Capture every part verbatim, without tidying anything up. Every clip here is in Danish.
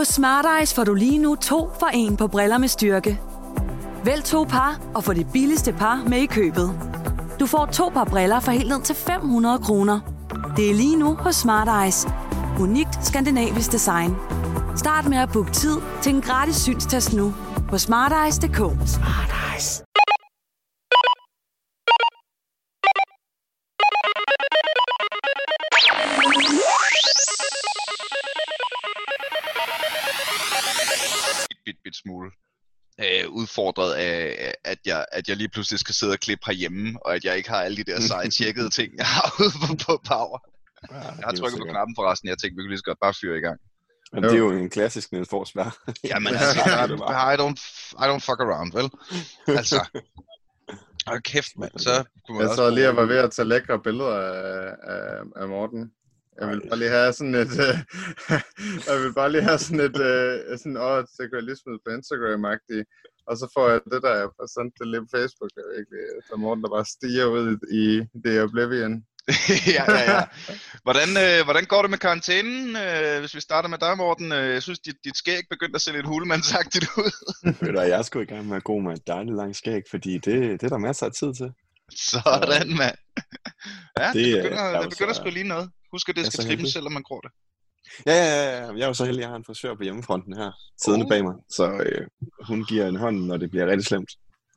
Hos Smart Eyes får du lige nu to for en på briller med styrke. Vælg to par og få det billigste par med i købet. Du får to par briller for helt ned til fem hundrede kroner. Det er lige nu hos Smart Eyes. Unikt skandinavisk design. Start med at booke tid til en gratis synstest nu på smarteyes punktum d k. Smart Eyes. Bit, bit smule øh, udfordret af, at jeg, at jeg lige pludselig skal sidde og klippe herhjemme, og at jeg ikke har alle de der seje tjekkede ting, jeg har ude på, på Power. Ja, jeg har trykket på knappen forresten, jeg tænkte, vi kunne lige så godt bare fyre i gang. Men det er jo en klassisk Niels Forsberg. Jamen altså, I don't, I don't fuck around, vel? Altså, hold kæft, mand. Så kunne man jeg også så lige, jeg var ved at tage lækre billeder af, af, af Morten. Jeg vil bare lige have sådan et, uh, jeg vil bare lige have sådan et, uh, sådan, åh, det kan jeg lige smide på Instagram-agtigt. Og så får jeg det der, jeg får sendt det lige på Facebook, jeg ved ikke, der Morten, der bare stiger ud i det oblivion. ja, ja, ja. Hvordan, øh, hvordan går det med karantænen, øh, hvis vi starter med dig, Morten? Jeg synes, dit, dit skæg begyndte at se lidt hulemandsagtigt ud. Ved du, jeg er sgu i gang med at gå med et dejligt langt skæg, fordi det, det er der masser af tid til. Sådan, mand. Ja, det, det begynder, det det begynder så, at skrive lige noget. Husk, at det skal trimmes, selvom man grår det. Ja, ja, ja. Jeg er jo så heldig, at jeg har en frisør på hjemmefronten her, siddende uh. bag mig. Så øh, hun giver en hånd, når det bliver rigtig slemt.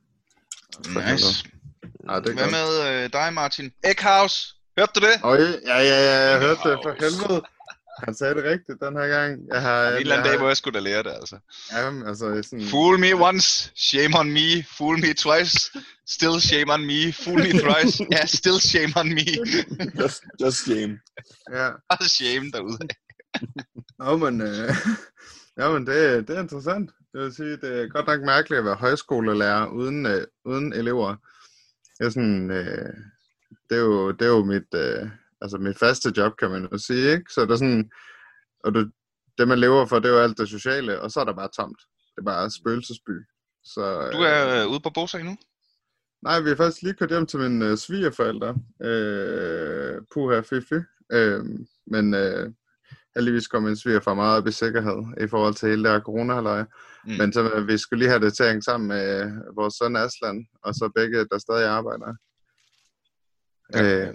Nice. Ja, det hvad med øh, dig, Martin? Egghouse, hørte du det? Oh, ja, ja, ja, jeg hørte det for helvede. Han sagde det rigtigt den her gang. Jeg har, en eller anden dag, hvor jeg skulle da lære det, altså. Jamen, altså sådan... Fool me once, shame on me. Fool me twice, still shame on me. Fool me thrice, yeah, still shame on me. just, just shame. Ja. Bare shame derude. Nå, men... Øh, jamen, det, det er interessant. Det vil sige, det er godt nok mærkeligt at være højskolelærer uden, øh, uden elever. Det er sådan... Øh, det, er jo, det er jo mit... Øh, altså mit faste job, kan man jo sige, ikke? Så det er sådan, og det, det man lever for, det er jo alt det sociale, og så er der bare tomt. Det er bare spøgelsesby. Så, du er øh, ude på Bosa nu? Nej, vi har faktisk lige kørt hjem til mine øh, svigerforældre. Øh, puha, fy, fy. Øh, men øh, heldigvis kom min svigerfar meget op i sikkerhed, i forhold til hele det her corona-halløj. Mm. Men så øh, vi skulle lige have det til at hænge sammen med øh, vores søn Aslan, og så begge, der stadig arbejder. Ja. Øh,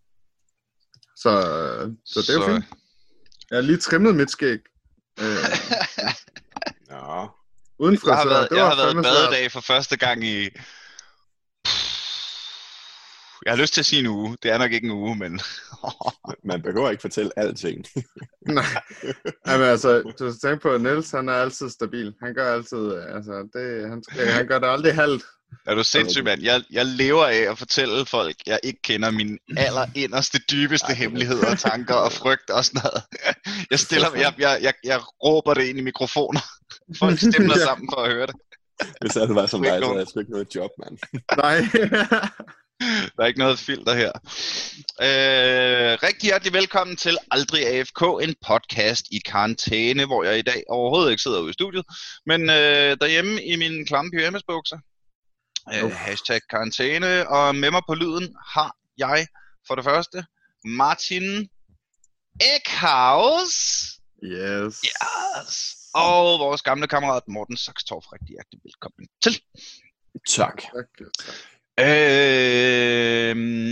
Så, så det er jo så... fint. Jeg har lige trimmet mit skæg. Øh, ja. Uden frisør. Jeg har været, det jeg var har været badedag for første gang i... Jeg har lyst til at sige en uge. Det er nok ikke en uge, men... Man behøver ikke fortælle alting. Nej. Jamen, altså, du skal tænke på, at Niels, han er altid stabil. Han gør altid... Altså, det, han, han gør det aldrig halvt. Er du sindssyg, mand? Jeg, jeg lever af at fortælle folk, jeg ikke kender mine allerinderste, dybeste hemmeligheder og tanker og frygt og sådan noget. Jeg stiller jeg, jeg, jeg, jeg råber det ind i mikrofoner. Folk stemmer ja. sammen for at høre det. Hvis alt var som dig, så havde jeg sgu ikke noget job, mand. Nej. Der er ikke noget filter her. Øh, rigtig hjertelig velkommen til Aldrig A F K, en podcast i karantæne, hvor jeg i dag overhovedet ikke sidder ude i studiet, men øh, derhjemme i min klamme pyjamasbukser. Uh, hashtag karantæne, og med mig på lyden har jeg for det første Martin Egghouse. Yes. Yes. Og vores gamle kammerat Morten Saxtorff. Rigtig hjertelig velkommen til. Tak. Tak, tak. Øh,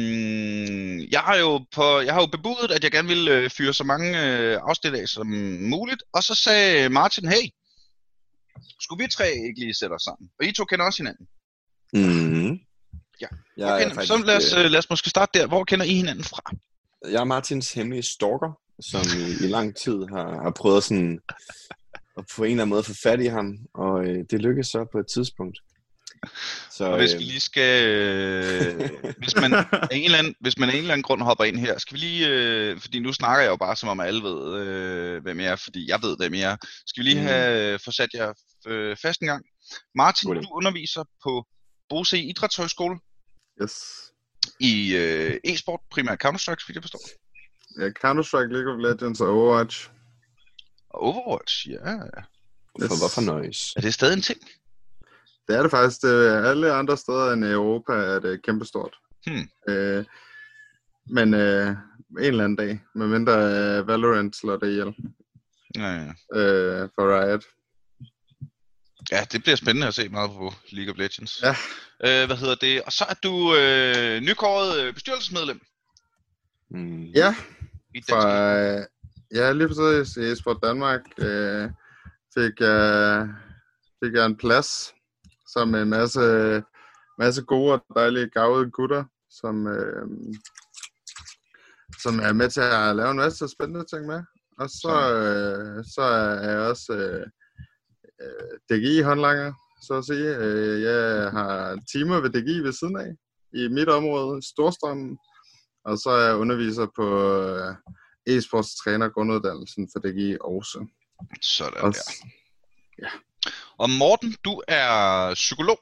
jeg har jo på, jeg har jo bebudet, at jeg gerne ville øh, fyre så mange øh, afsnit af som muligt, og så sagde Martin, hey, skulle vi tre ikke lige sætte os sammen? Og I to kender også hinanden. Mm-hmm. Ja. Jeg kender, faktisk, så lad os, lad os måske starte der. Hvor kender I hinanden fra? Jeg er Martins hemmelige stalker, som i, i lang tid har, har prøvet sådan at på en eller anden måde få fat i ham, og øh, det lykkedes så på et tidspunkt. Så, og hvis vi lige skal, øh, hvis, man af en eller anden, hvis man af en eller anden grund hopper ind her, skal vi lige, øh, fordi nu snakker jeg jo bare som om alle ved, øh, hvem jeg er, fordi jeg ved, hvem jeg er. Skal vi lige have øh, forsat jer øh, fast en gang. Martin, du underviser på Bosa Idrætshøjskole. Yes. I øh, e-sport, primært Counter-Strike, hvis jeg forstår. Ja, Counter-Strike, League of Legends og Overwatch. Overwatch, ja. Yes. For hvorfor nøjes? Er det stadig en ting? Det er det faktisk. Det er alle andre steder end i Europa er det kæmpestort. Hmm. Øh, men øh, en eller anden dag, medmindre uh, Valorant slår det ihjel. Ja, ja. Øh, for Riot. Ja, det bliver spændende at se meget på League of Legends. Ja. Øh, hvad hedder det? Og så er du øh, nykåret øh, bestyrelsesmedlem. Mm. Ja, I fra, Dansk øh, ja, lige præcis i Esport Danmark øh, fik, jeg, fik jeg en plads som en masse, masse gode og dejlige gavede gutter, som, øh, som er med til at lave en masse spændende ting med. Og så, øh, så er jeg også øh, D G I-håndlanger, så at sige. Øh, jeg har timer ved D G I ved siden af, i mit område, Storstrømmen. Og så er jeg underviser på øh, e-sports træner grunduddannelsen for D G I også. Sådan også, der. Ja. Og Morten, du er psykolog.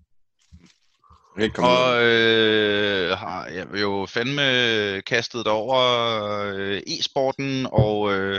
Ikke Og øh, har jeg jo fandme kastet dig over øh, e-sporten og øh,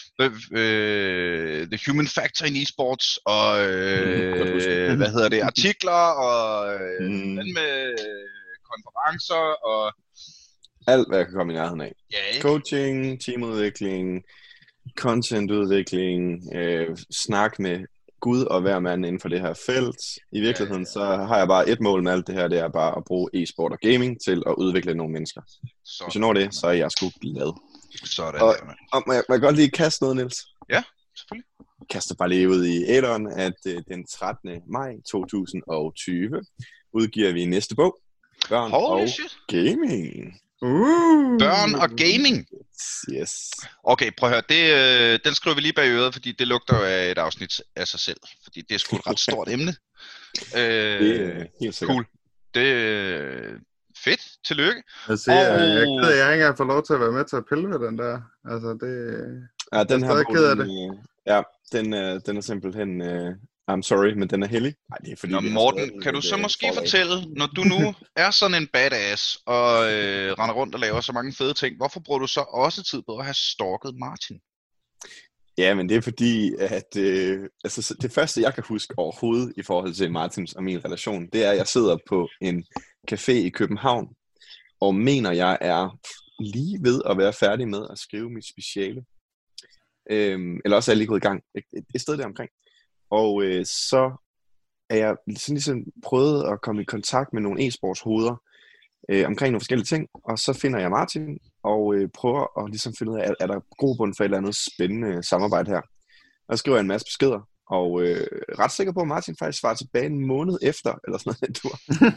øh, the human factor in e-sports og øh, hvad hedder det, artikler og øh, Mm. fandme konferencer og alt, hvad jeg kan komme i nærheden af. ja, ikke? Coaching, teamudvikling, contentudvikling, øh, snak med Gud og hver mand inden for det her felt. I virkeligheden, så har jeg bare et mål med alt det her, det er bare at bruge e-sport og gaming til at udvikle nogle mennesker. Så, Hvis jeg når det, så er jeg sgu glad. sådan Og- der, mand. Og må jeg, må jeg godt lige kaste noget, Niels? Ja, selvfølgelig. Jeg kaster bare lige ud i æderen, at øh, den trettende maj to tusind og tyve udgiver vi næste bog. Børn Holy og shit. gaming. Uh. Børn og gaming. Yes. Okay, prøv at høre, det, øh, den skriver vi lige bag øret, fordi det lugter jo af et afsnit af sig selv. Fordi det er sgu et ret stort emne. Øh, Det er helt sikkert. cool. Det er fedt. Tillykke. Altså, jeg, Og- jeg, er ked af, jeg har ikke engang fået lov til at være med til at pille ved den der. Altså, det... Ja, den Jeg er her stadig bog, ked af den, øh, ja, den, øh, den er simpelthen, øh, I'm sorry, men den er hellig. Nej, det er fordi, Nå, det er Morten, stadig kan du et, så øh, måske forlag. fortælle, når du nu er sådan en badass og øh, render rundt og laver så mange fede ting, hvorfor bruger du så også tid på at have stalket Martin? Ja, men det er fordi, at øh, altså, det første, jeg kan huske overhovedet i forhold til Martins og min relation, det er, at jeg sidder på en café i København, og mener, jeg er lige ved at være færdig med at skrive mit speciale. Øhm, eller også er jeg lige gået i gang. Et, et, et sted der omkring. Og øh, så er jeg sådan ligesom prøvet at komme i kontakt med nogle e-sports hoveder øh, omkring nogle forskellige ting, og så finder jeg Martin og øh, prøver at ligesom finde ud af, er, er der grobund for et eller andet spændende samarbejde her. Og så skriver jeg en masse beskeder, og øh, ret sikker på, at Martin faktisk svarer tilbage en måned efter, eller sådan noget, du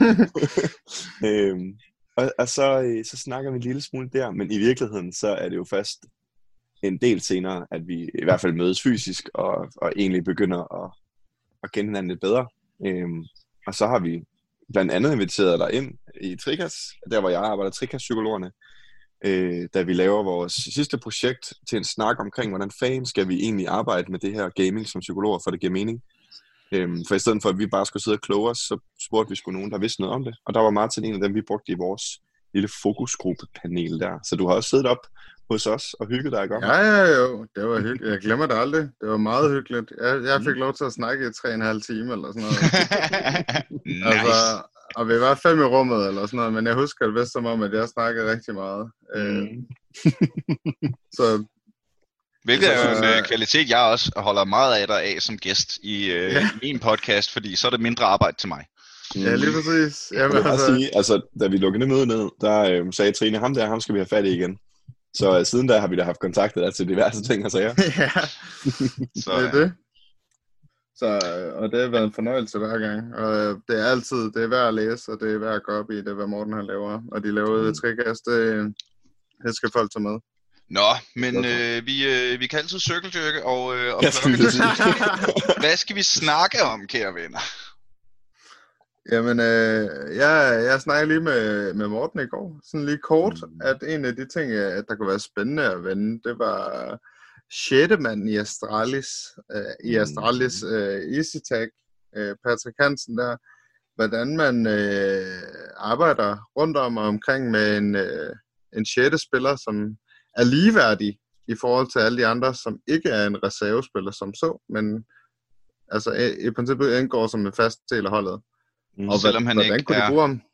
øhm, og, og så, øh, så snakker vi en lille smule der, men i virkeligheden, så er det jo først en del senere, at vi i hvert fald mødes fysisk, og, og egentlig begynder at, at kende hinanden lidt bedre. Øhm, og så har vi blandt andet inviteret dig ind i Trikas, der hvor jeg arbejder, Trikas-psykologerne, øh, da vi laver vores sidste projekt til en snak omkring, hvordan fanden skal vi egentlig arbejde med det her gaming som psykologer, for det giver mening. Øhm, for i stedet for, at vi bare skulle sidde og kloge os, så spurgte vi sgu nogen, der vidste noget om det. Og der var Martin en af dem, vi brugte i vores lille fokusgruppepanel der. Så du har også siddet op hos os og hygget dig, ikke? Ja, ja, jo. Det var hyggeligt. Jeg glemmer det aldrig. Det var meget hyggeligt. Jeg, jeg fik lov til at snakke i tre og en halv time eller sådan noget. Nice. Altså, og vi var fem i rummet eller sådan noget, men jeg husker det vist som om, at jeg snakkede rigtig meget. Mm. Øh, så Hvilket er jo en Så- øh, kvalitet, jeg også holder meget af dig af som gæst i, øh, Ja. i min podcast, fordi så er det mindre arbejde til mig. ja, lige præcis. Jeg Jamen, vil bare altså, sige, altså, da vi lukkede det møde ned, der øh, sagde Trine, ham der, ham skal vi have fat i igen. Så øh, siden da har vi da haft kontaktet der til diverse ting og sager. ja, Så, det er det. Så, øh, og det har været en fornøjelse hver gang. Og øh, det er altid, det er værd at læse, og det er værd at gå op i, det er, hvad Morten han laver. Og de laver Mm. mm. Trikas, det, det skal folk tage med. Nå, men øh, vi, øh, vi kan altid cirkeldyrke og, øh, og Jeg skulle plukke lige det. Hvad skal vi snakke om, kære venner? Jamen, øh, jeg, jeg snakkede lige med, med Morten i går, sådan lige kort, Mm. at en af de ting, øh, der kunne være spændende at vende, det var sjette mand i Astralis, øh, i Mm. Astralis øh, EasyTag, øh, Patrick Hansen der, hvordan man øh, arbejder rundt om og omkring med en, øh, en sjette spiller, som er ligeværdig i forhold til alle de andre, som ikke er en reservespiller som så, men altså i, i princippet indgår som en fast del af holdet. Mm. Og Selvom han hvordan ikke kunne de er- bruge ham?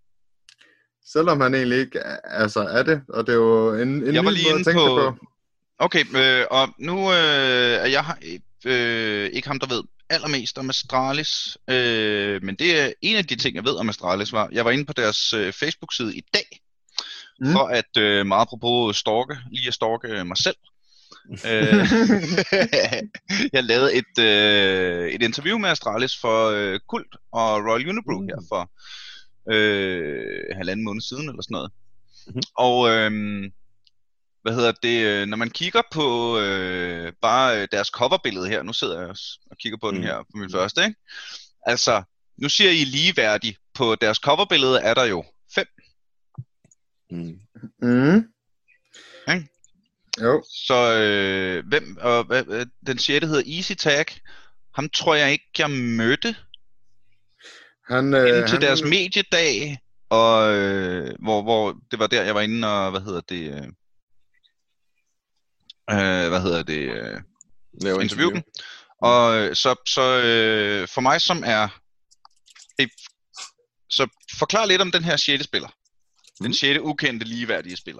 Selvom han egentlig ikke er, altså er det, og det er jo en, en Jeg var ny lige måde at inde tænke på- det på. Okay, øh, og nu øh, er jeg øh, ikke ham, der ved allermest om Astralis, øh, men det er en af de ting, jeg ved om Astralis. Var, jeg var inde på deres øh, Facebook-side i dag, mm. for at øh, meget apropos stalke, lige at stalke mig selv. øh, jeg lavede et, øh, et interview med Astralis for øh, Kult og Royal Unibrew mm. her for øh, halvanden måned siden eller sådan noget. Mm-hmm. Og øh, hvad hedder det, når man kigger på øh, bare deres coverbillede her, nu sidder jeg og kigger på mm. den her på min første, ikke? Altså, nu siger I ligeværdig, på deres coverbillede er der jo fem. Mm. Mm. Okay? Jo. Så øh, hvem, og hvad, den sjette hedder Easy Tag, ham tror jeg ikke, jeg mødte. Han, øh, inden til han, deres mediedag, og øh, hvor, hvor det var der, jeg var inde og, hvad hedder det... Øh, Øh, hvad hedder det, øh, interview. interview dem. Og øh, så, så øh, for mig som er, øh, så forklar lidt om den her sjette spiller. Mm. Den sjette ukendte ligeværdige spiller.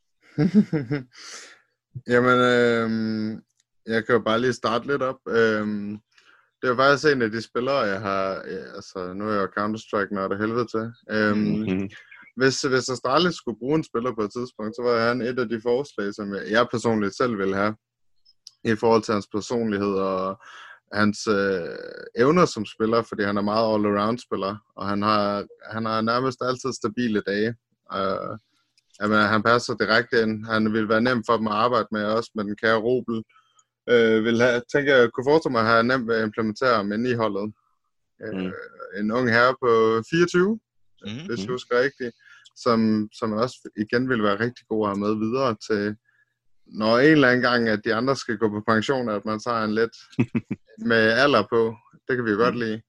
Jamen, øh, jeg kan jo bare lige starte lidt op. Øh, det er faktisk en af de spillere, jeg har, ja, altså nu er jeg jo Counter-Strike nørd af helvede til. Øh, mm-hmm. Hvis, hvis Astralis skulle bruge en spiller på et tidspunkt, så var han et af de forslag, som jeg, jeg personligt selv ville have, i forhold til hans personlighed og hans øh, evner som spiller, fordi han er meget all-around spiller, og han har, han har nærmest altid stabile dage. Øh, jamen, han passer direkte ind. Han vil være nem for dem at arbejde med, også med den kære Robel. Øh, vil have, tænker jeg, kunne forestille mig at have nemt ved at implementere ham ind i holdet. Øh, mm. En ung herre på fireogtyve, mm-hmm. hvis jeg husker rigtigt. Som, som også igen vil være rigtig god at have med videre til, når en eller anden gang, at de andre skal gå på pension, at man tager en lidt med alder på. Det kan vi jo godt lide.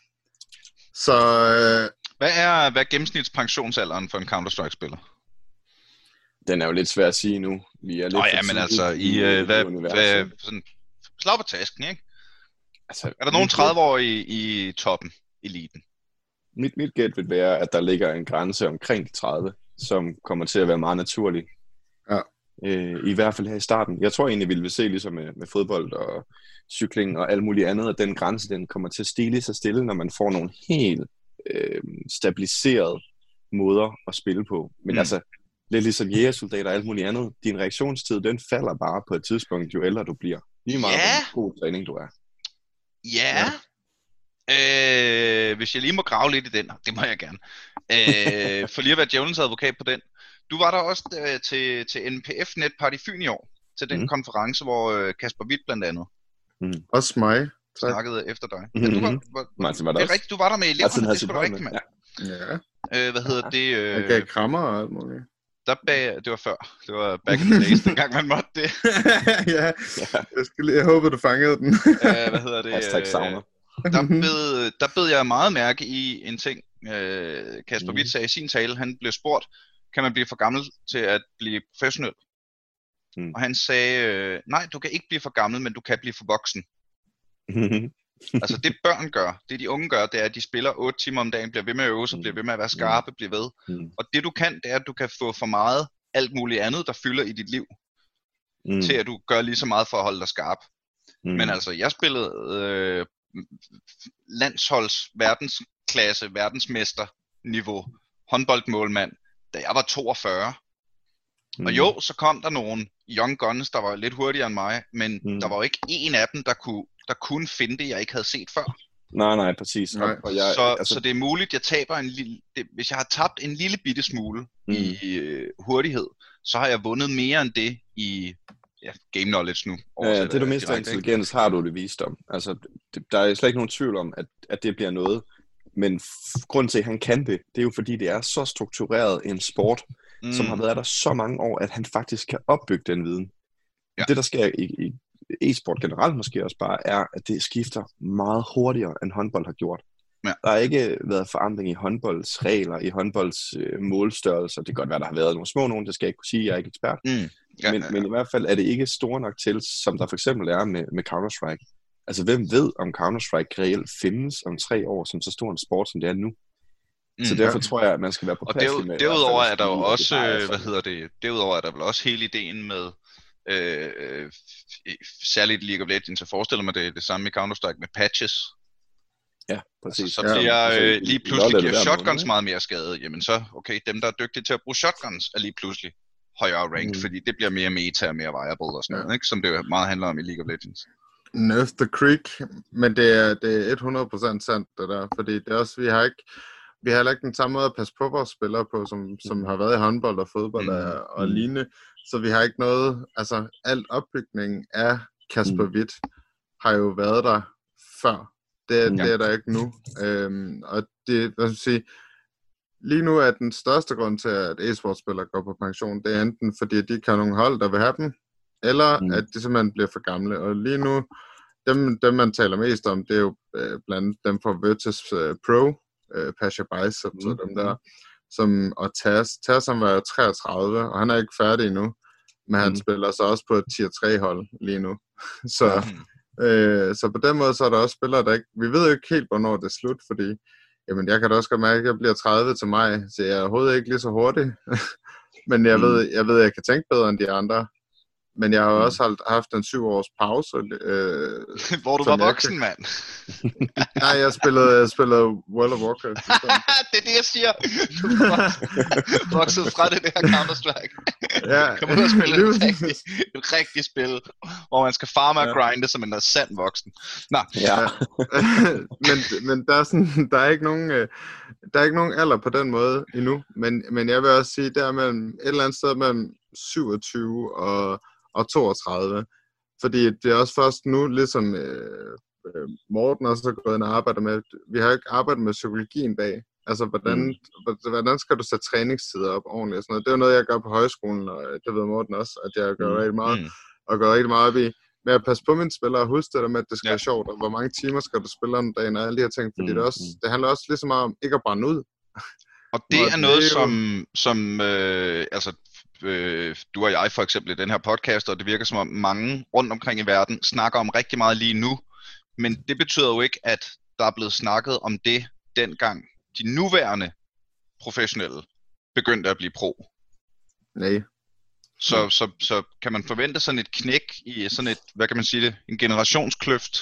Så, øh, hvad er, hvad er gennemsnitspensionsalderen for en Counter-Strike-spiller? Den er jo lidt svær at sige nu. Vi er lidt Nå ja, men altså, i, øh, hvad, hvad, sådan, slag på tasken, ikke? Altså, er der nogen tredive-årige i, i toppen, eliten? Mit, mit gæt vil være, at der ligger en grænse omkring tredive, som kommer til at være meget naturlig. Ja. Øh, I hvert fald her i starten. Jeg tror egentlig, vi vil se ligesom med, med fodbold og cykling og alt muligt andet, at den grænse den kommer til at stille sig stille, når man får nogle helt øh, stabiliserede måder at spille på. Men mm. altså, lidt ligesom jægersoldater og alt muligt andet, din reaktionstid, den falder bare på et tidspunkt, jo ældre du bliver. Lige meget ja. hvor god træning du er. Ja. ja. Øh, hvis jeg lige må grave lidt i den, det må jeg gerne. Øh, for lige at være djævelens advokat på den. Du var der også øh, til, til N P F Net Party Fyn i år, til den mm. konference, hvor øh, Kasper Witt blandt andet mm. også mig snakkede efter dig. Mm-hmm. Ja, du var, var, Martin, var det er rigtigt, du var der med eleverne, det skulle du rigtigt, mand. Ja. Øh, hvad hedder det? Øh, jeg gav krammer og alt muligt. Der bag, det var før. Det var back in the days, dengang man måtte det. ja, jeg, skulle, jeg håber, du fangede den. øh, hvad hedder det? Hashtag savner. Der bed, der bed jeg meget mærke i en ting, øh, Kasper Witt sagde i sin tale. Han blev spurgt, kan man blive for gammel til at blive professionel? Mm. Og han sagde, øh, nej, du kan ikke blive for gammel, men du kan blive for voksen. Altså det børn gør, det de unge gør, det er, at de spiller otte timer om dagen, bliver ved med at øve sig, mm. bliver ved med at være skarpe, bliver ved. Mm. Og det du kan, det er, at du kan få for meget alt muligt andet, der fylder i dit liv, mm. til at du gør lige så meget for at holde dig skarp. Mm. Men altså, jeg spillede øh, landsholds verdensklasse, verdensmester niveau, håndboldmålmand, da jeg var toogfyrre. Mm. Og jo, så kom der nogle young guns, der var lidt hurtigere end mig, men mm. der var jo ikke en af dem, der kunne, der kunne finde det, jeg ikke havde set før. Nej, nej, præcis. Nej. Og jeg, så, altså... så det er muligt, jeg taber en lille... Det, hvis jeg har tabt en lille bitte smule mm. i øh, hurtighed, så har jeg vundet mere end det i ja, game knowledge nu. Ja, det du mister intelligens, har du det visdom. Altså, det, der er slet ikke nogen tvivl om, at, at det bliver noget. Men f- grunden til, at han kan det, det er jo fordi, det er så struktureret en sport, mm. som har været der så mange år, at han faktisk kan opbygge den viden. Ja. Det, der sker i, i e-sport generelt måske også bare, er, at det skifter meget hurtigere, end håndbold har gjort. Ja. Der har ikke været forandring i håndbolds regler, i håndbolds øh, målstørrelser. Det kan godt være, der har været nogle små nogen, det skal jeg ikke kunne sige, jeg er ikke ekspert. Mm. Ja, men, ja, ja. men i hvert fald er det ikke store nok til, som der for eksempel er med, med Counter-Strike. Altså, hvem ved, om Counter-Strike reelt findes om tre år som så stor en sport, som det er nu? Mm, så derfor ja. tror jeg, at man skal være på plads med. Og derudover er der jo også, hvad hedder det, derudover er der vel også hele ideen med øh, øh, særligt League of Legends, jeg forestiller mig det, det samme i Counter-Strike med patches. Ja, præcis. Altså, så Ja, bliver altså, øh, i- lige i pludselig LoL er det giver hver shotguns måned, ikke? meget mere skade. Jamen så, okay, dem der er dygtige til at bruge shotguns er lige pludselig højere ranked, Mm. fordi det bliver mere meta og mere viable og sådan noget, ikke? Som det jo meget handler om i League of Legends. Nerf the Creek, men det er, det er hundrede procent sandt, det der, fordi det er også, vi har ikke, vi har heller ikke den samme måde at passe på vores spillere på, som, som har været i håndbold og fodbold Mm. og, og Mm. lignende, så vi har ikke noget, altså alt opbygningen af Kasper Mm. Hvidt har jo været der før, det, Mm. det er der ikke nu, øhm, og det, hvad skal jeg sige, lige nu er den største grund til, at e-sportspillere går på pension, det er enten fordi, de ikke har nogen hold, der vil have dem, eller Mm. at de simpelthen bliver for gamle. Og lige nu, dem, dem man taler mest om, det er jo øh, blandt andet dem fra Virtus øh, Pro, øh, Pasha Bicep, Mm. så dem der, som, og Taz. Taz, han var jo treogtredive, og han er ikke færdig endnu, men han Mm. spiller så også på et tier tre hold lige nu. så, Mm. øh, så på den måde, så er der også spillere, der ikke, vi ved jo ikke helt, hvornår det er slut, fordi jamen, jeg kan da også godt mærke, at jeg bliver tredive til maj, så jeg er overhovedet ikke lige så hurtig. Men jeg, Mm. ved, jeg ved, at jeg kan tænke bedre end de andre. Men jeg har jo Mm. også haft, haft en syv års pause. Øh, Hvor du som var jeg voksen, mand. nej, jeg spillede, jeg spillede World of Warcraft. i stedet. Det er det, jeg siger. Du er vokset fra det der Counter-Strike. Ja, Kom ud og spille lige et præcis. rigtigt, et rigtigt spil, hvor man skal farme og Ja. grinde som en sand voksen. Nå, Ja. men, men der er sådan, der er ikke nogen, øh, der er ikke nogen alder på den måde endnu. Men, men jeg vil også sige, der er mellem et eller andet sted mellem syvogtyve og, og toogtredive. Fordi det er også først nu, ligesom øh, øh, Morten også har gået ind og arbejder med, vi har ikke arbejdet med psykologien bag. Altså, hvordan, mm. hvordan skal du sætte træningstider op ordentligt og sådan noget. Det er jo noget, jeg gør på højskolen, og det ved Morten også, at jeg gør Mm. rigtig meget, mm. og går rigtig meget op i. Men at passe på mine spillere og huske det der med, at det skal Ja. være sjovt, og hvor mange timer skal du spille om dagen, og alle de her ting. Fordi Mm, det, er også, mm. det handler også lige så meget om ikke at brænde ud. Og det Og er det noget, er jo- som, som øh, altså, øh, du og jeg for eksempel i den her podcast, og det virker som om mange rundt omkring i verden snakker om rigtig meget lige nu. Men det betyder jo ikke, at der er blevet snakket om det dengang de nuværende professionelle begyndte at blive pro. Nej. Så, så, så kan man forvente sådan et knæk i sådan et, hvad kan man sige det, en generationskløft.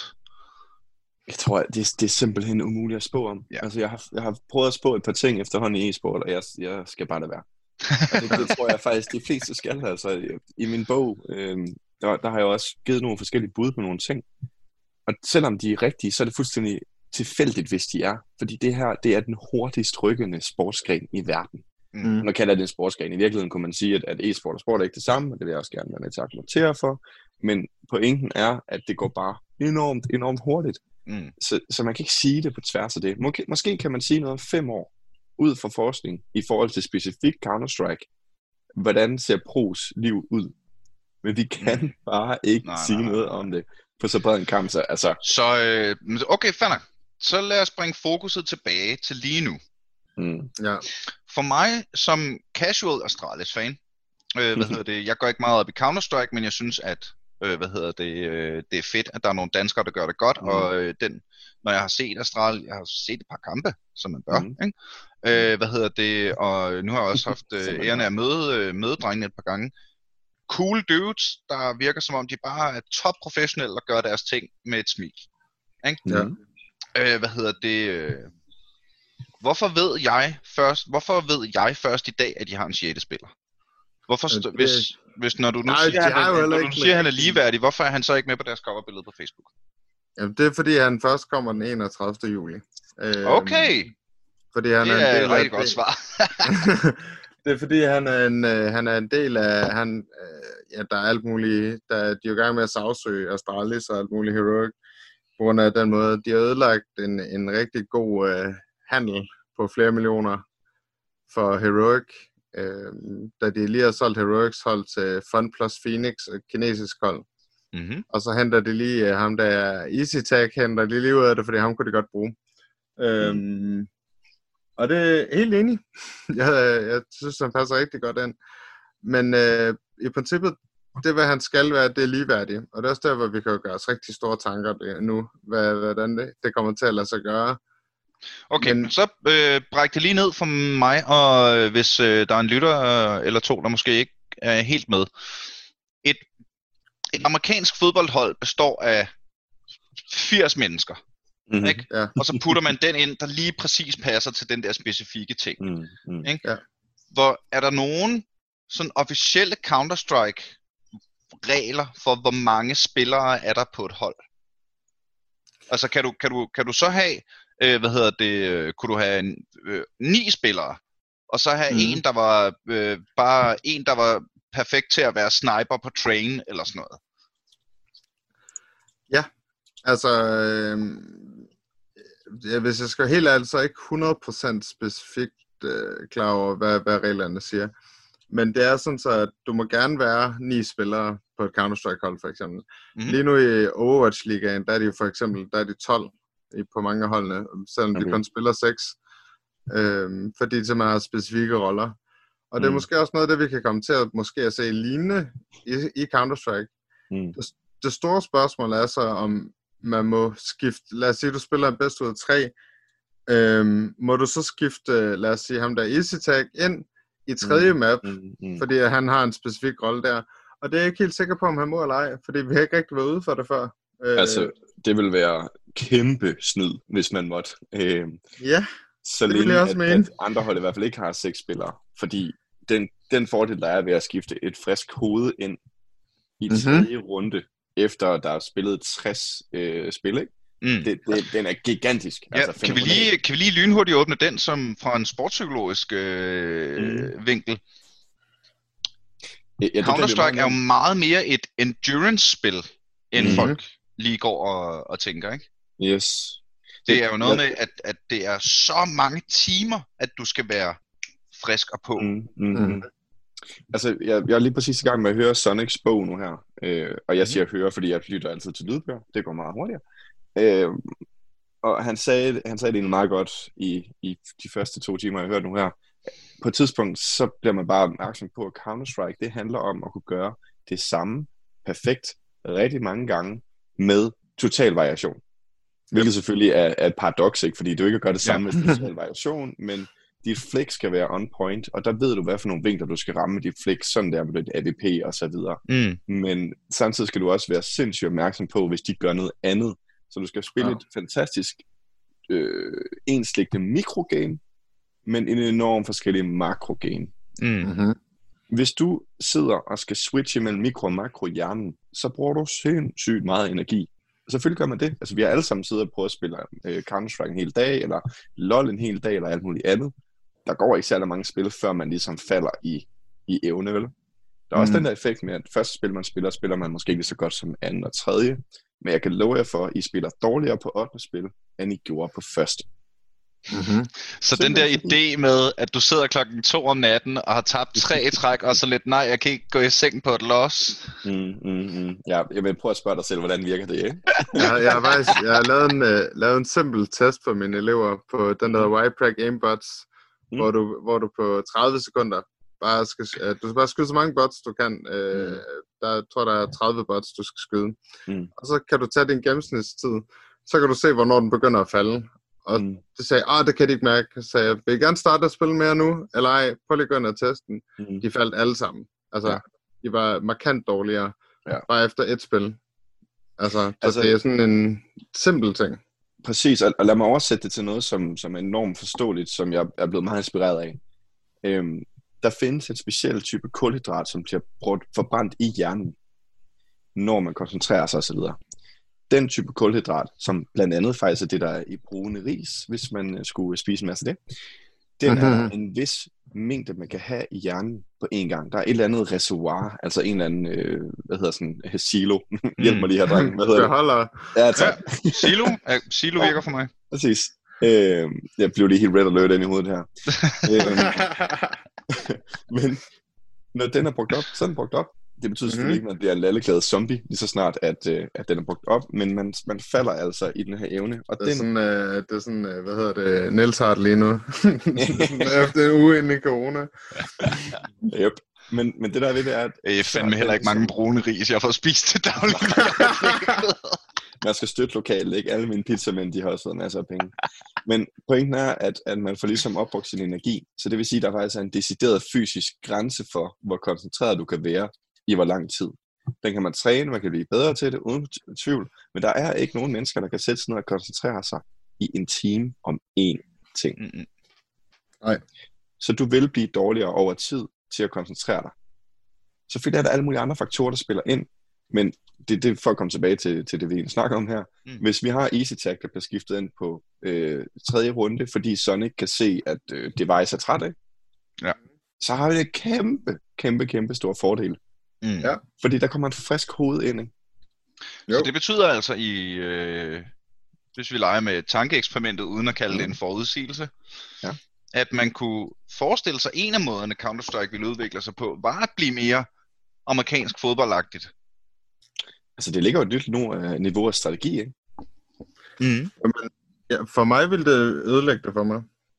Jeg tror, at det, det er simpelthen umuligt at spå om. Ja. Altså, jeg har, jeg har prøvet at spå et par ting efterhånden i e-sport, og jeg, jeg skal bare lade være. Og det, det tror jeg faktisk, de fleste skal. Altså, i min bog, øh, der, der har jeg også givet nogle forskellige bud på nogle ting. Og selvom de er rigtige, så er det fuldstændig tilfældigt, hvis de er. Fordi det her, det er den hurtigst rykkende sportsgren i verden. Mm. Nu kalder jeg det en sportsgren. I virkeligheden kunne man sige, at, at e-sport og sport er ikke det samme, og det vil jeg også gerne være med til at argumentere for. Men pointen er, at det går bare enormt, enormt hurtigt. Mm. Så, så man kan ikke sige det på tværs af det. Måske, måske kan man sige noget om fem år, ud fra forskning, i forhold til specifikt Counter-Strike. Hvordan ser pros liv ud? Men vi kan mm. bare ikke Nej, sige nej, nej, noget nej. om det på så bred en kamp. Så, altså, Så øh, okay, fair nok. Så lad os bringe fokuset tilbage til lige nu. mm, Ja. For mig som casual Astralis-fan, øh, hvad hedder det, jeg går ikke meget op i Counter-Strike, men jeg synes, at øh, hvad hedder det, øh, det er fedt, at der er nogle danskere, der gør det godt, Mm. og øh, den, når jeg har set Astral, jeg har set et par kampe, som man bør, Mm. ikke? Øh, hvad hedder det, og nu har jeg også haft Som øh, man æren bør. af at møde, øh, møde drengene et par gange. Cool dudes, der virker som om, de bare er top professionelle og gør deres ting med et smil. Ikke? Ja. mm. Øh, hvad hedder det? Øh, hvorfor ved jeg først? Hvorfor ved jeg først i dag, at de har en sjette spiller? Hvorfor Øh, st- det- hvis, hvis når du nu Nej, siger, de at har jo han, heller når du ikke siger, at han er med- ligeværdig, hvorfor er han så ikke med på deres coverbillede på Facebook? Jamen, det er fordi, han først kommer den enogtredivte juli. Øhm, Okay, Fordi han det er, er en et del af rigtig godt svar. det er fordi, han er en, øh, han er en del af, han, øh, ja, der er alt muligt, der, de er jo i gang med at sagsøge Astralis og alt muligt Heroic, på grund af den måde, de har ødelagt en, en rigtig god øh, handel på flere millioner for Heroic, øh, da de lige har solgt Heroics hold til Fun Plus Phoenix, et kinesisk hold. Mm-hmm. Og så henter de lige uh, ham, der er Easy Tag, henter de lige ud af det, fordi ham kunne de godt bruge. Øhm, mm. Og det er helt enig. jeg, jeg synes, han passer rigtig godt ind. Men øh, i princippet, det hvad han skal være, det er ligeværdigt. Og det er også der, hvor vi kan gøre os rigtig store tanker det, nu, hvad, hvordan det, det kommer til at lade sig gøre. Okay, Men- så øh, bræk det lige ned for mig, og øh, hvis øh, der er en lytter øh, eller to, der måske ikke er helt med. Et et amerikansk fodboldhold består af firs mennesker, Mm-hmm. ikke? Ja. Og så putter man den ind, der lige præcis passer til den der specifikke ting. Mm, mm. Ikke? Ja. Hvor er der nogen sådan officielle Counter-Strike regler for, hvor mange spillere er der på et hold? Altså kan du, kan du, kan du så have, øh, hvad hedder det, kunne du have øh, ni spillere, og så have mm. en, der var øh, bare en, der var perfekt til at være sniper på train, eller sådan noget? Ja, altså, øh, ja, hvis jeg skal være helt ærlig, så er jeg ikke hundrede procent specifikt øh, klar over, hvad, hvad reglerne siger. Men det er sådan så, at du må gerne være ni spillere på et Counter-Strike-hold, for eksempel. Mm-hmm. Lige nu i Overwatch-ligaen, der er de jo for eksempel, der er de tolv i, på mange af holdene, selvom okay. de kun spiller seks, øh, fordi de simpelthen har specifikke roller. Og mm. det er måske også noget af det, vi kan komme til at, måske at se lignende i, i Counter-Strike. Mm. Det, det store spørgsmål er så, om man må skifte, lad os sige, du spiller en bedst ud af tre, øh, må du så skifte, lad os sige, ham der EasyTag ind i tredje mm. map, mm. Mm. fordi han har en specifik rolle der. Og det er jeg ikke helt sikker på, om han må eller ej, fordi vi har ikke rigtig været ude for det før. Altså, det vil være kæmpe snyd, hvis man måtte. Øh, ja, så det vil jeg også at, mene. at andre hold i hvert fald ikke har seks spillere. Fordi den, den fordel, der er ved at skifte et frisk hoved ind i tredje mm-hmm. runde, efter der er spillet tres øh, spil, ikke? Mm. Det, det, den er gigantisk. Ja, altså, kan, vi lige, kan vi lige lynhurtigt åbne den som fra en sportspsykologisk øh, mm. vinkel? Ja, Counter-Strike er jo meget mere et endurance-spil, end mm-hmm. folk lige går og, og tænker, ikke? Yes. Det er jo noget med, at, at det er så mange timer, at du skal være frisk og på. Mm-hmm. Mm. Altså, jeg, jeg er lige præcis i gang med at høre Sonics bog nu her. Øh, og jeg siger høre, fordi jeg lytter altid til lydbøger. Det går meget hurtigere. Øh, og han sagde, han sagde det egentlig meget godt i, i de første to timer, jeg hørte nu her. På et tidspunkt, så bliver man bare opmærksom på, at Counter-Strike, det handler om at kunne gøre det samme perfekt rigtig mange gange med total variation. Hvilket selvfølgelig er, er et paradoks, ikke? Fordi du ikke gør det samme ja. med total variation, men dit flick skal være on point, og der ved du, hvad for nogle vinkler du skal ramme med dit flick, sådan der med dit A V P og så videre. Mm. Men samtidig skal du også være sindssygt opmærksom på, hvis de gør noget andet. Så du skal spille ja. et fantastisk øh, enslæggende mikrogame, men en enorm forskellig makrogame. Mm-hmm. Hvis du sidder og skal switche mellem mikro og makro i hjernen, så bruger du sindssygt meget energi. Selvfølgelig gør man det. Altså, vi har alle sammen siddet og prøvet at spille øh, Counter-Strike en hel dag, eller LoL en hel dag, eller alt muligt andet. Der går ikke særlig mange spil, før man ligesom falder i, i evne, vel? Der er mm. også den der effekt med, at første spil, man spiller, spiller man måske ikke så godt som anden og tredje. Men jeg kan love jer for, at I spiller dårligere på ottende spil, end I gjorde på første. Mm-hmm. Så den der idé med, at du sidder klokken to om natten og har tabt tre i træk, og så lidt, nej, jeg kan ikke gå i seng på et loss. Mm, mm, mm. Ja, jeg vil prøve at spørge dig selv, hvordan virker det, ikke? jeg, jeg, har faktisk, jeg har lavet en, uh, lavet en simpel test for mine elever på den der Y-Prac Aimbots, mm. hvor, du, hvor du på tredive sekunder bare skal, uh, du skal bare skyde så mange bots, du kan. Uh, mm. Der jeg tror der er tredive bots, du skal skyde. Mm. Og så kan du tage din gennemsnitstid, så kan du se, hvornår den begynder at falde. Og mm. det sagde, ah, det kan de ikke mærke. Så sagde jeg, vil I gerne starte at spille mere nu? Eller ej, prøv lige at gå ind og teste den. Mm. De faldt alle sammen. Altså, ja. De var markant dårligere. Ja. Bare efter et spil. Altså, altså, det er sådan en simpel ting. Præcis, og, og lad mig oversætte det til noget, som, som er enormt forståeligt, som jeg er blevet meget inspireret af. Øhm, der findes et specielt type kulhydrat, som bliver brugt, forbrændt i hjernen, når man koncentrerer sig osv. Den type kulhydrat, som blandt andet faktisk er det, der er i brune ris, hvis man skulle spise en masse af det, den mm-hmm. er en vis mængde, man kan have i hjernen på én gang. Der er et eller andet reservoir, altså en eller anden, øh, hvad hedder sådan, silo. Hjælp mig lige her, dreng. Hvad hedder det? Beholder. Ja, tak. Ja, silo. Ja, silo virker for mig. Præcis. Øh, jeg blev lige helt red alert ind i hovedet her. øh, men når den er brugt op, så er den brugt op. Det betyder selvfølgelig mm-hmm. ikke, at man bliver en lalleglad zombie, lige så snart, at, øh, at den er brugt op, men man, man falder altså i den her evne. Og det, er den... sådan, øh, det er sådan, øh, hvad hedder det, Niels har det lige nu. Efter en uge inden i corona. Yep. Men, men det der er ved det er, at... Jeg fandme heller ikke mange brune ris, jeg får spist til dagligt. Man skal støtte lokalt, ikke? Alle mine pizzamænd, de har også fået masser af penge. Men pointen er, at, at man får ligesom opbrugt sin energi. Så det vil sige, at der faktisk er en decideret fysisk grænse for, hvor koncentreret du kan være i hvor lang tid. Den kan man træne, man kan blive bedre til det, uden tvivl. Men der er ikke nogen mennesker, der kan sætte sig ned og koncentrere sig i en time om én ting. Mm-hmm. Nej. Så du vil blive dårligere over tid til at koncentrere dig. Selvfølgelig er der alle mulige andre faktorer, der spiller ind, men det er det, for at komme tilbage til, til det, vi snakker om her. Mm. Hvis vi har Easy Tag, der bliver skiftet ind på øh, tredje runde, fordi Sonic kan se, at øh, Device er træt af, ja. så har vi det kæmpe, kæmpe, kæmpe stor fordel. Mm. Ja. Fordi der kommer en frisk hoved ind. Ikke? Så det betyder altså, i, øh, hvis vi leger med tankeeksperimentet, uden at kalde mm. det en forudsigelse, ja. At man kunne forestille sig, en af måderne Counter-Strike ville udvikle sig på, var at blive mere amerikansk fodboldagtigt. Altså det ligger jo et nyt niveau af strategi, ikke? Mm. Jamen, ja, for mig ville det ødelægge det for mig.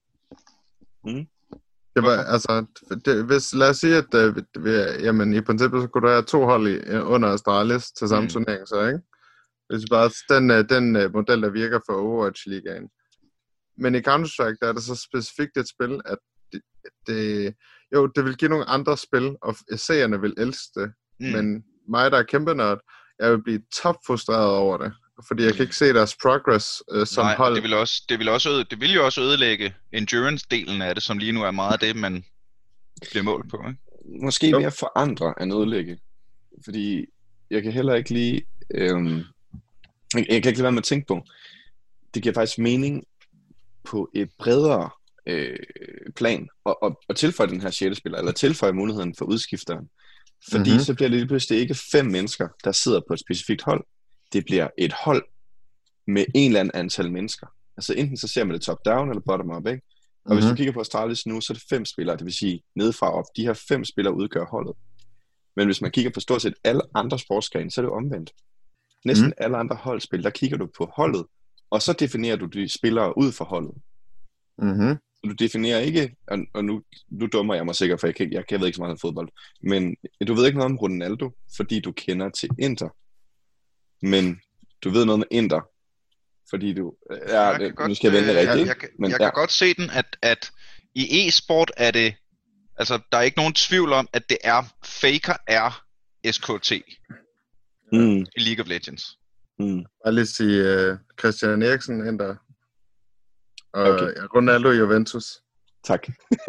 Mm. Det var, altså, det, hvis, lad os sige, at uh, jamen, i princippet så kunne du have to hold i, under Astralis til samme mm. turnering, så ikke? Hvis bare den, den uh, model, der virker for Overwatch-ligaen. Men i Counter-Strike, der er det så specifikt et spil, at det, det, jo, det vil give nogle andre spil, og seerne vil elske det. Mm. Men mig, der er kæmpe nørd, jeg vil blive topfrustreret over det. Fordi jeg kan ikke se deres progress øh, som Nej, hold. det vil, også, det, vil også øde, det vil jo også ødelægge endurance-delen af det, som lige nu er meget af det, man bliver målt på. Ikke? Måske jo. Mere forandre end ødelægge. Fordi jeg kan heller ikke lige... Øhm, jeg, jeg kan ikke lade være med at tænke på, det giver faktisk mening på et bredere øh, plan og, og, og tilføje den her sjette spiller, eller tilføje muligheden for udskifteren. Fordi mm-hmm. så bliver det lige pludselig ikke fem mennesker, der sidder på et specifikt hold. Det bliver et hold med en eller anden antal mennesker. Altså enten så ser man det top-down eller bottom-up, ikke? Og mm-hmm. hvis du kigger på Astralis nu, så er det fem spillere, det vil sige nedefra op. De her fem spillere udgør holdet. Men hvis man kigger på stort set alle andre sportsgrene, så er det omvendt. Næsten mm-hmm. alle andre holdspil, der kigger du på holdet, og så definerer du de spillere ud for holdet. Mhm. Du definerer ikke, og, og nu, nu dummer jeg mig sikkert, for jeg, kan, jeg, jeg ved ikke så meget om fodbold, men du ved ikke noget om Ronaldo, fordi du kender til Inter. Men du ved noget med Inter, fordi du... Ja, jeg det, godt, nu skal jeg vende rigtigt. Jeg, jeg, jeg, men, jeg ja. kan godt se den, at, at i e-sport er det... Altså, der er ikke nogen tvivl om, at det er... Faker er S K T mm. i League of Legends. Mm. Jeg vil lige sige uh, Christian Eriksen Inter. Og Okay. Ronaldo i Juventus. Tak.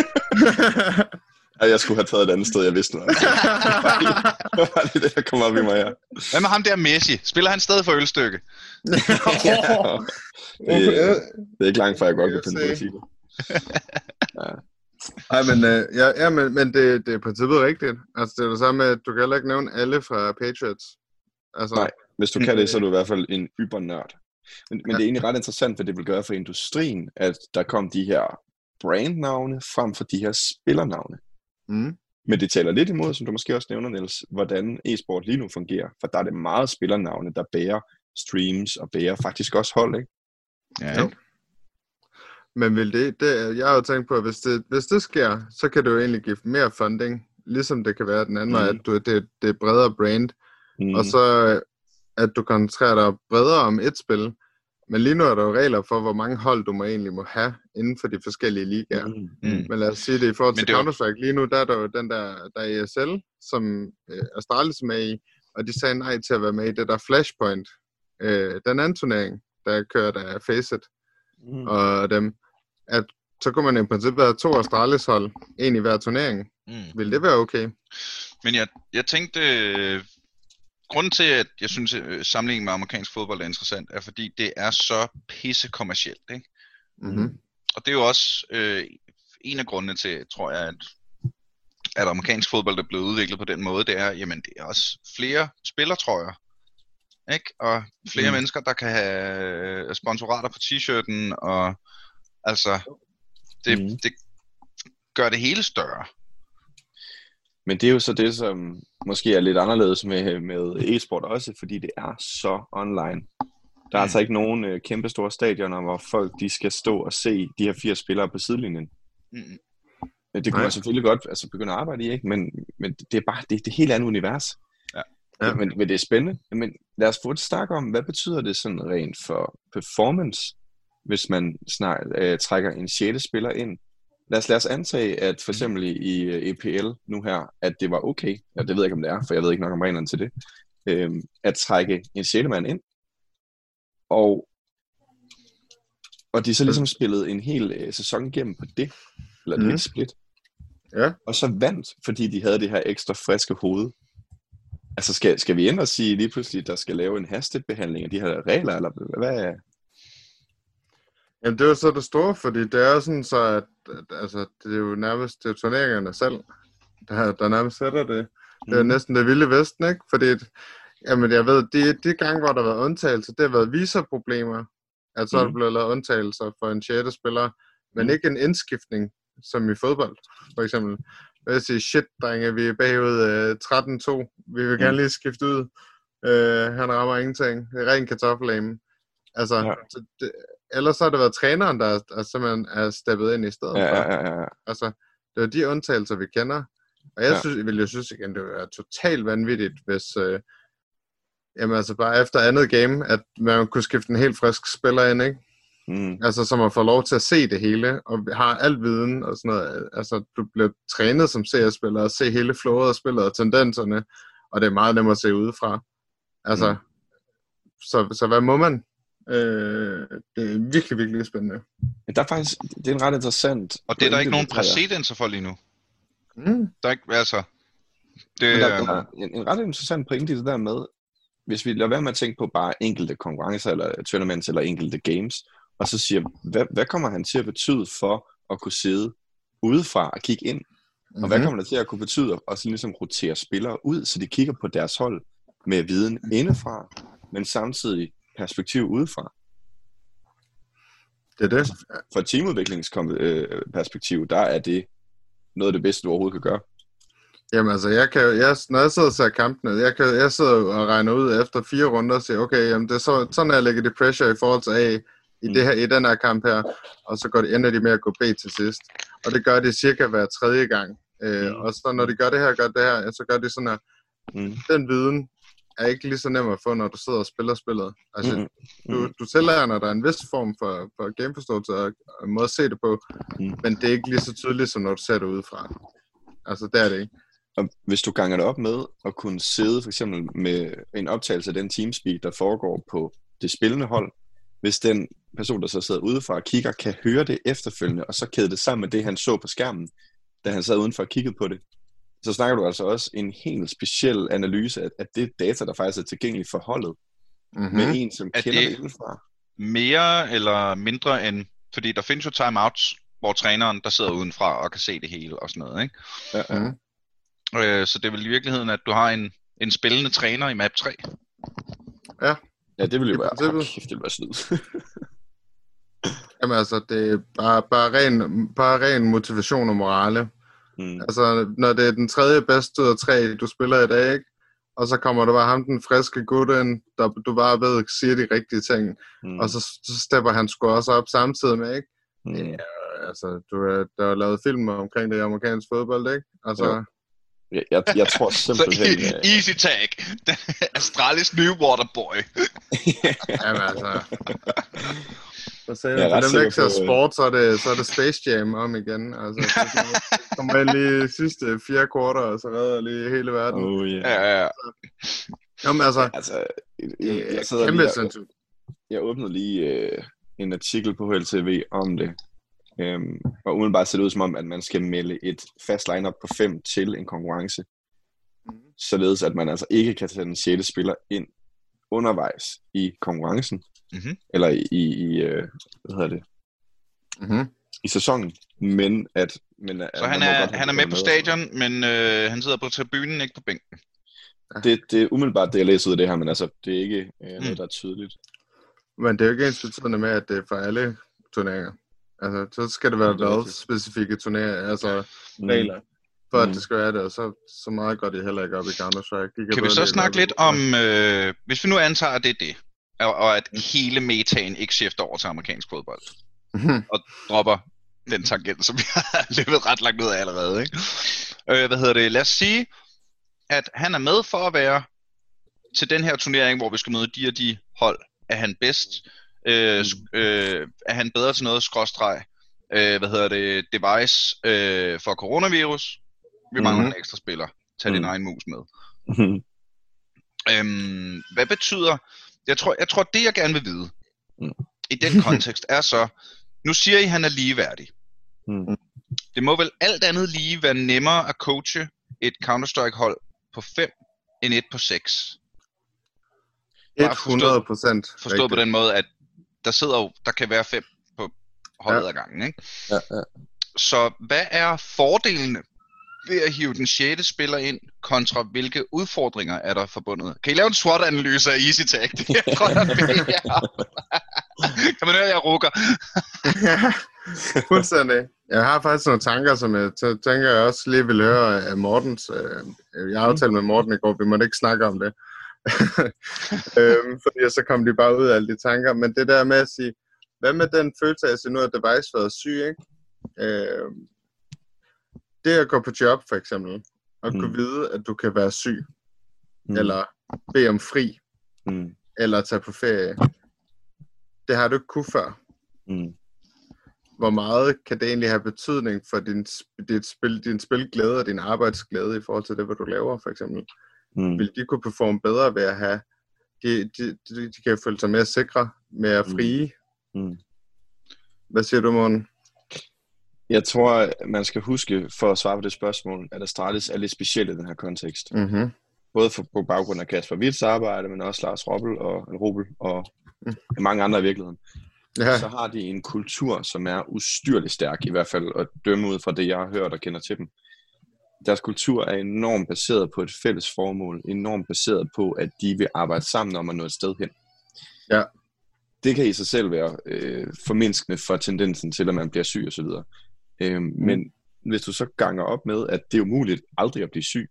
Jeg skulle have taget et andet sted, jeg vidste noget. Det var lige det, der kom op i mig her. Hvad med ham der Messi? Spiller han stadig for ølstykke? Ja. Det, det er ikke langt fra, jeg godt kan finde på at sige det. Ja. Ej, men, øh, ja, ja, men, men det, det er i princippet rigtigt. Altså, det er det samme med, at du kan heller ikke nævne alle fra Patriots. Altså, Nej, hvis du kan det, så er du i hvert fald en ybernørd. Men, men det er egentlig ret interessant, hvad det vil gøre for industrien, at der kom de her brandnavne frem for de her spillernavne. Mm. Men det taler lidt imod, som du måske også nævner, Niels, hvordan e-sport lige nu fungerer. For der er det meget spillernavne, der bærer streams og bærer faktisk også hold, ikke? Ja. Jo. Men vil det, det, jeg har jo tænkt på, at hvis det, hvis det sker, så kan det jo egentlig give mere funding, ligesom det kan være den anden, mm. at du, det, det er bredere brand, mm. og så at du koncentrerer dig bredere om et spil. Men lige nu er der jo regler for, hvor mange hold du må egentlig må have inden for de forskellige ligaer. Mm. Mm. Men lad os sige det, i forhold til Counter-Strike lige nu, der er der jo den der, der er E S L, som øh, Astralis med i, og de sagde nej til at være med i det der Flashpoint. Øh, den anden turnering, der kører der Faceit mm. og dem, at så kunne man i princippet have to Astralis hold, en i hver turnering. Mm. Vil det være okay? Men jeg, jeg tænkte... Øh... Grunden til, at jeg synes, at sammenligningen med amerikansk fodbold er interessant, er fordi det er så pisse kommercielt, ikke? Mm-hmm. Og det er jo også øh, en af grundene til, tror jeg, at, at amerikansk fodbold er blevet udviklet på den måde, det er, jamen det er også flere spillertrøjer, ikke? Og flere mm. mennesker, der kan have sponsorater på t-shirten, og altså, det, mm. det gør det hele større. Men det er jo så det, som måske er lidt anderledes med, med e-sport også, fordi det er så online. Der er mm. altså ikke nogen øh, kæmpe store stadioner, hvor folk de skal stå og se de her fire spillere på sidelinjen. Mm. Det kunne Nej. man selvfølgelig godt altså, begynde at arbejde i, ikke? Men, men det er bare det, det er et helt andet univers. Ja. Ja. Men, men det er spændende. Men lad os få et snak om, hvad betyder det sådan rent for performance, hvis man snart øh, trækker en sjette spiller ind? Lad os, lad os antage, at for eksempel i, i E P L nu her, at det var okay. Ja, det ved jeg ikke, om det er, for jeg ved ikke nok om reglerne til det. øh, at trække en sjælemand ind, og, og de så ligesom spillede en hel øh, sæson igennem på det, eller et Mhm. helt split, Ja. og så vandt, fordi de havde det her ekstra friske hoved. Altså skal, skal vi ind og sige lige pludselig, at der skal lave en hastebehandling af de her regler, eller hvad er... Jamen, det er jo så det store, fordi det er jo sådan så, at, at altså, det er jo nærmest det er turneringerne selv, der, der nærmest sætter det. Det er Mhm. næsten det vilde vesten, ikke? Fordi, jamen, jeg ved, de, de gange, hvor der har været undtagelser, det har været visaproblemer. Altså, så er der Mhm. blevet lavet undtagelser for en sjette spiller, men Mhm. ikke en indskiftning, som i fodbold, for eksempel. Jeg vil sige, shit, drenge, vi er bagud øh, tretten to. Vi vil gerne Mhm. lige skifte ud. Øh, han rammer ingenting. Det er ren kartoffelame. Altså, Ja. så det, ellers har det været træneren, der, der simpelthen er steppet ind i stedet Ja, for. ja, ja, ja. Altså, det er de undtagelser, vi kender. Og jeg Ja. synes, jeg vil jo synes igen, det ville være totalt vanvittigt, hvis, øh, jamen altså bare efter andet game, at man kunne skifte en helt frisk spiller ind, ikke? Mm. Altså, så man får lov til at se det hele, og har alt viden og sådan noget. Altså, du bliver trænet som seerspiller, og se hele flowet af spillet og tendenserne, og det er meget nemmere at se udefra. Altså, Mm. så, så hvad må man? Øh, det er virkelig, virkelig spændende. Men der er faktisk, det er en ret interessant... Og det er der ikke nogen pointe, du tager. præcedenser for lige nu. Mm. Der er ikke, altså... Det, Men der, øhm, der er en, en ret interessant pointe i det der med, hvis vi lader være med at tænke på bare enkelte konkurrencer, eller tournaments, eller enkelte games, og så siger, hvad, hvad kommer han til at betyde for at kunne sidde udefra og kigge ind? Og Mm-hmm. hvad kommer det til at kunne betyde at også ligesom rotere spillere ud, så de kigger på deres hold med viden indefra, men samtidig perspektiv udefra? Det er det. Fra et teamudviklingsperspektiv, der er det noget af det bedste, du overhovedet kan gøre. Jamen altså, jeg kan, jo- jeg, når jeg sidder og ser kampene, jeg, kan, jeg sidder jo og regner ud efter fire runder og siger, okay, jamen det er så, sådan, jeg lægger de pressure i forhold til A i, Mm. det her, i den her kamp her, og så går det, ender de med at gå B til sidst. Og det gør de cirka hver tredje gang. Øh, Mm. og så når de gør det her, gør det her, så gør de sådan her. Mm. Den viden er ikke lige så nem at få, når du sidder og spiller spillet. Altså, Mm. du, du tillærer dig en vis form for, for gameforståelse og en måde at se det på, Mm. men det er ikke lige så tydeligt, som når du ser det udefra. Altså, det er det ikke. Og hvis du ganger det op med at kunne sidde for eksempel med en optagelse af den teamspeak, der foregår på det spillende hold, hvis den person, der så sidder udefra og kigger, kan høre det efterfølgende, og så kæde det sammen med det, han så på skærmen, da han sad udenfor og kiggede på det, så snakker du altså også en helt speciel analyse af, af det data, der faktisk er tilgængeligt for holdet, Mm-hmm. med en, som Er kender det- det udefra. mere eller mindre end... Fordi der findes jo timeouts, hvor træneren, der sidder udenfra og kan se det hele og sådan noget, ikke? Ja, ja. Mhm. Øh, så det er vel i virkeligheden, at du har en, en spillende træner i map tre. ja, det ville jo I være, princippet. oh, kæft, det ville være snyd. Jamen altså, det er bare, bare, ren, bare ren motivation og morale. mm. Altså, når det er den tredje bedste ud af tre, du spiller i dag, ikke? Og så kommer der bare ham, den friske gut ind, der du bare ved, siger de rigtige ting. Mm. Og så, så stepper han sgu også op samtidig med, ikke? mm. Ja, altså, du, er- der er lavet film omkring det i amerikansk fodbold, ikke? Altså, Jo. Jeg, jeg, jeg tror Så simpelthen... e- øh, easy tag. Astralis nye waterboy. jamen altså... Så sagde Jeg er jeg, ret for dem, der ikke sikker ser på, øh, sport, så er, det, så er det Space Jam om igen. Altså, det kommer ind lige i sidste fire kvarter, og så redder lige hele verden. oh, yeah. Ja, ja, ja. Jamen altså, Altså, jeg, det jeg, er jeg, sidder kæmpe lige, jeg, sindssygt. jeg åbnede lige øh, en artikel på H L T V om det, øhm, og umiddelbart ser det ud som om, at man skal melde et fast lineup på fem til en konkurrence, Mhm. således at man altså ikke kan tage den sjette spiller ind undervejs i konkurrencen, Mhm. eller i, i, i øh, hvad hedder det, Mm-hmm. i sæsonen, men at... Men, at Så han man må er, godt have han er det med på stadion, men øh, han sidder på tribunen, ikke på bænken. Det, det er umiddelbart det, jeg læser ud af det her, men altså, det er ikke øh, noget, Mm. der er tydeligt. Men det er jo ikke ens betydende med, at det er for alle turneringer. Altså, så skal det være Det er hvad rigtigt. specifikke turneringer, altså Mm. regler, for at Mm. det skal være det, og så, så meget går det heller ikke op i Counter-Strike. De Kan vi bedre så lide snakke noget lidt om, øh, hvis vi nu antager, at det er det, og, og at hele metaen ikke skifter over til amerikansk fodbold, Mhm. og dropper den tangent, som vi har løbet ret langt ud af allerede, ikke? Øh, hvad hedder det? Lad os sige, at han er med for at være til den her turnering, hvor vi skal møde de og de hold. Er han bedst? Øh, sk- øh, er han bedre til noget skråstreg? Øh, hvad hedder det? Device øh, for coronavirus? Vi mangler Mhm. en ekstra spiller. Tag din Mhm. egen mus med. Øhm, hvad betyder... Jeg tror, jeg tror, det jeg gerne vil vide, Mm. i den kontekst, er så... Nu siger I, at han er ligeværdig. Mm. Det må vel alt andet lige være nemmere at coache et Counter-Strike-hold på fem, end et på seks. hundrede procent. Forstået på den måde, at der sidder jo, der kan være fem på holdet ja. ad gangen, ikke? Ja, ja. Så hvad er fordelene ved at hive den sjette spiller ind, kontra hvilke udfordringer er der forbundet? Kan I lave en SWOT-analyse af Easy Tag? Det jeg tror jeg, det er. Kan man høre, at jeg rukker? Ja, fuldstændig. Jeg har faktisk nogle tanker, som jeg t- tænker, jeg også lige vil høre af Mortens. Jeg har aftalt med Morten i går, vi måtte ikke snakke om det. øhm, fordi så kom de bare ud af alle de tanker. Men det der med at sige, hvad med den følelse af at sige, nu er device været syg, ikke? Øhm, det at gå på job, for eksempel, og mm. kunne vide, at du kan være syg, mm. eller bede om fri, mm. eller tage på ferie, det har du ikke kunne før. Mm. Hvor meget kan det egentlig have betydning for din, dit spil, din spilglæde og din arbejdsglæde i forhold til det, hvad du laver, for eksempel? Mm. Vil de kunne performe bedre ved at have, de, de, de, de kan føle sig mere sikre, mere frie? Mm. Hvad siger du, Morten? Jeg tror, man skal huske, for at svare på det spørgsmål, at Astralis er lidt speciel i den her kontekst. Mm-hmm. Både for, på baggrund af Kasper Witts arbejde, men også Lars Robbel og Robel og mm. mange andre i virkeligheden. Ja. Så har de en kultur, som er ustyrligt stærk, i hvert fald at dømme ud fra det, jeg har hørt og kender til dem. Deres kultur er enormt baseret på et fælles formål, enormt baseret på, at de vil arbejde sammen om at nå et sted hen. Ja. Det kan i sig selv være øh, formindskende for tendensen til, at man bliver syg osv. Øh, mm. Men hvis du så ganger op med, at det er umuligt aldrig at blive syg,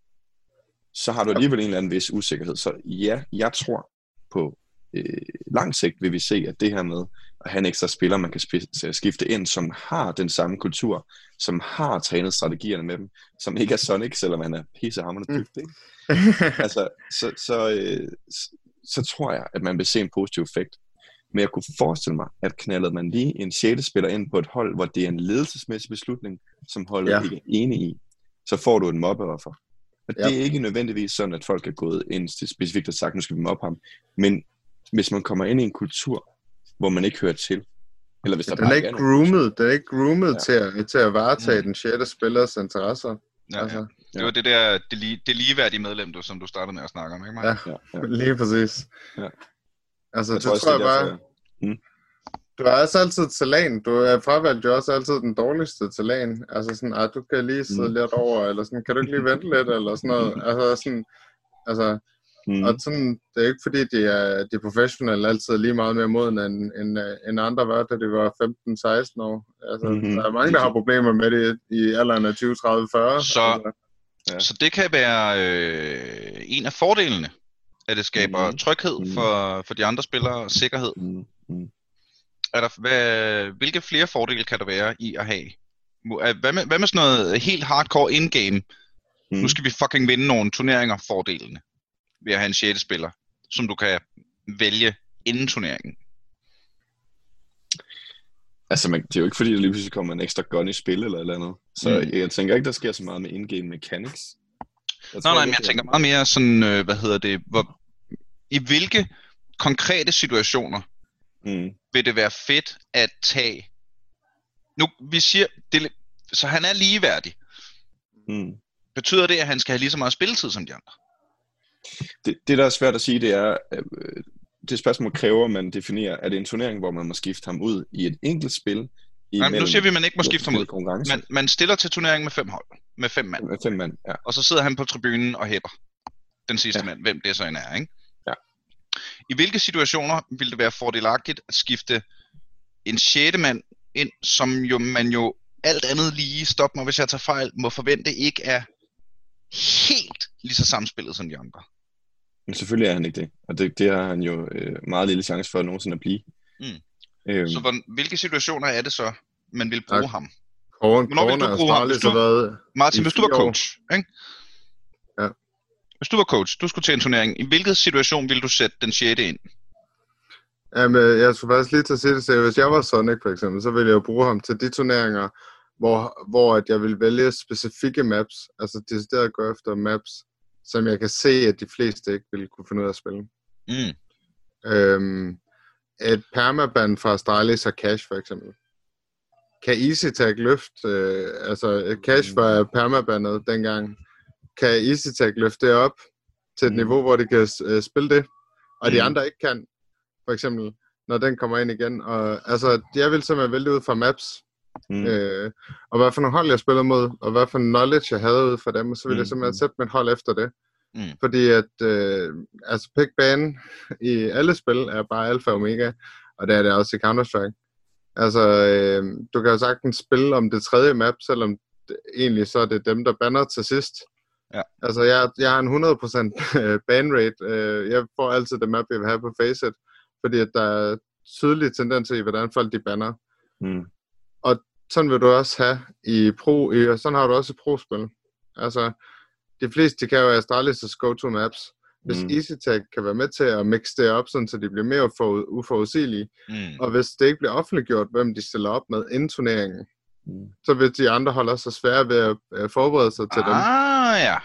så har du alligevel en eller anden vis usikkerhed. Så ja, jeg tror på øh, lang sigt vil vi se, at det her med at have en ekstra spiller, man kan sp- skifte ind, som har den samme kultur, som har trænet strategierne med dem, som ikke er Sonic, selvom han er pissehamrende dybt, ikke? altså, så, så, øh, så, så tror jeg, at man vil se en positiv effekt. Men jeg kunne forestille mig, at knaldede man lige en sjette spiller ind på et hold, hvor det er en ledelsesmæssig beslutning, som holdet ja. ikke er enige i, så får du et mobbeoffer. Og ja. det er ikke nødvendigvis sådan, at folk er gået ind specifikt og sagt, nu skal vi mobbe ham. Men hvis man kommer ind i en kultur, hvor man ikke hører til, eller hvis der den bare er ikke groomet, den er ikke groomet ja. til, at, til at varetage mm. den sjette spillers interesser. Ja, altså. ja. Det var det der det, lige, det ligeværdige medlem, du, som du startede med at snakke om, ikke Mike? Ja, ja, ja. Lige præcis. Ja. Altså, jeg det tror, tror jeg bare... Derfor... Hmm. Du er også altid talan. Du er fravalgt jo også altid den dårligste talan. Altså sådan, at du kan lige sidde mm. lidt over, eller sådan, kan du ikke lige vente lidt, eller sådan noget. Altså sådan, altså... Mm. Og sådan, det er ikke fordi, de er, de er professionelle altid lige meget mere moden, end, end, end andre var, da de var femten seksten år. Altså, mm-hmm. Der er mange, der har problemer med det i alderen af tyve tredive fyrre. Så, altså. ja. så det kan være øh, en af fordelene, at det skaber mm-hmm. tryghed mm-hmm. for, for de andre spillere og sikkerhed. Mm-hmm. Er der, hvad, hvilke flere fordele kan der være i at have? Hvad med, hvad med sådan noget helt hardcore in-game? Mm. Nu skal vi fucking vinde nogle turneringer, fordelene ved at have en sjette spiller, som du kan vælge inden turneringen. Altså, man, det er jo ikke fordi, der lige pludselig kommer en ekstra gun i spil eller eller andet. Så mm. jeg, jeg tænker ikke, der sker så meget med in-game mechanics. Jeg nej, nej, men jeg tænker meget mere sådan, øh, hvad hedder det, hvor, i hvilke konkrete situationer mm. vil det være fedt at tage. Nu, vi siger, det, så han er ligeværdig. Mm. Betyder det, at han skal have lige så meget spilletid som de andre? Det, det der er svært at sige, det er, øh, det spørgsmål kræver, at man definerer, er det en turnering, hvor man må skifte ham ud i et enkelt spil? Nej, nu siger vi, at man ikke må skifte ham ud. Man, man stiller til turneringen med fem hold, med fem mand. Med fem mand, ja. Og så sidder han på tribunen og hæpper den sidste ja. mand, hvem det så end er, ikke? Ja. I hvilke situationer vil det være fordelagtigt at skifte en sjette mand ind, som jo man jo alt andet lige, stop mig hvis jeg tager fejl, må forvente ikke er helt lige så samspillet som de andre? Men selvfølgelig er han ikke det, og det, det har han jo øh, meget lille chance for at nogensinde at blive. Mm. Øhm. Så hvor, hvilke situationer er det så, man vil bruge ja. ham? Hvornår vil du bruge ham? Hvis du, Martin, hvis du var coach, ikke? Ja. Hvis du var coach, du skulle til en turnering, i hvilken situation ville du sætte den sjette ind? Jamen, jeg skulle faktisk lige til at sige det, så hvis jeg var Sonic for eksempel, så ville jeg jo bruge ham til de turneringer, hvor, hvor at jeg ville vælge specifikke maps, altså decideret gå efter maps, som jeg kan se, at de fleste ikke ville kunne finde ud af at spille. Mm. Øhm, et permaban fra Astralis og Cash for eksempel. Kan EasyTag løfte, øh, altså Cash var permabandet dengang, kan EasyTag løfte det op til et mm. niveau, hvor de kan øh, spille det, og de mm. andre ikke kan, for eksempel, når den kommer ind igen. Og altså, jeg vil simpelthen vælge ud fra maps, mm. øh, og hvad for nogle hold jeg spillede mod, og hvad for knowledge jeg havde ud fra dem, og så vil jeg simpelthen sætte mit hold efter det. Mm. Fordi at, øh, altså pick bane i alle spil er bare alfa og omega, og det er det også i Counter-Strike. Altså, øh, du kan jo sagtens spille om det tredje map, selvom det, egentlig så er det dem, der banner til sidst. Ja. Altså, jeg, jeg har en hundrede procent ban rate. Øh, jeg får altid det map, jeg vil have på Faceit, fordi at der er tydelige tendenser i, hvordan folk de banner. Mm. Og sådan vil du også have i pro, i, og sådan har du også i pro-spil. Altså, de fleste, de kan jo Astralis' go-to-maps. Hvis mm. EasyTag kan være med til at mixe det op, sådan, så de bliver mere for, uforudsigelige, mm. og hvis det ikke bliver offentliggjort, hvem de stiller op med inden turneringen, mm. så vil de andre holde også svære ved at uh, forberede sig til ah, dem. Ah, ja.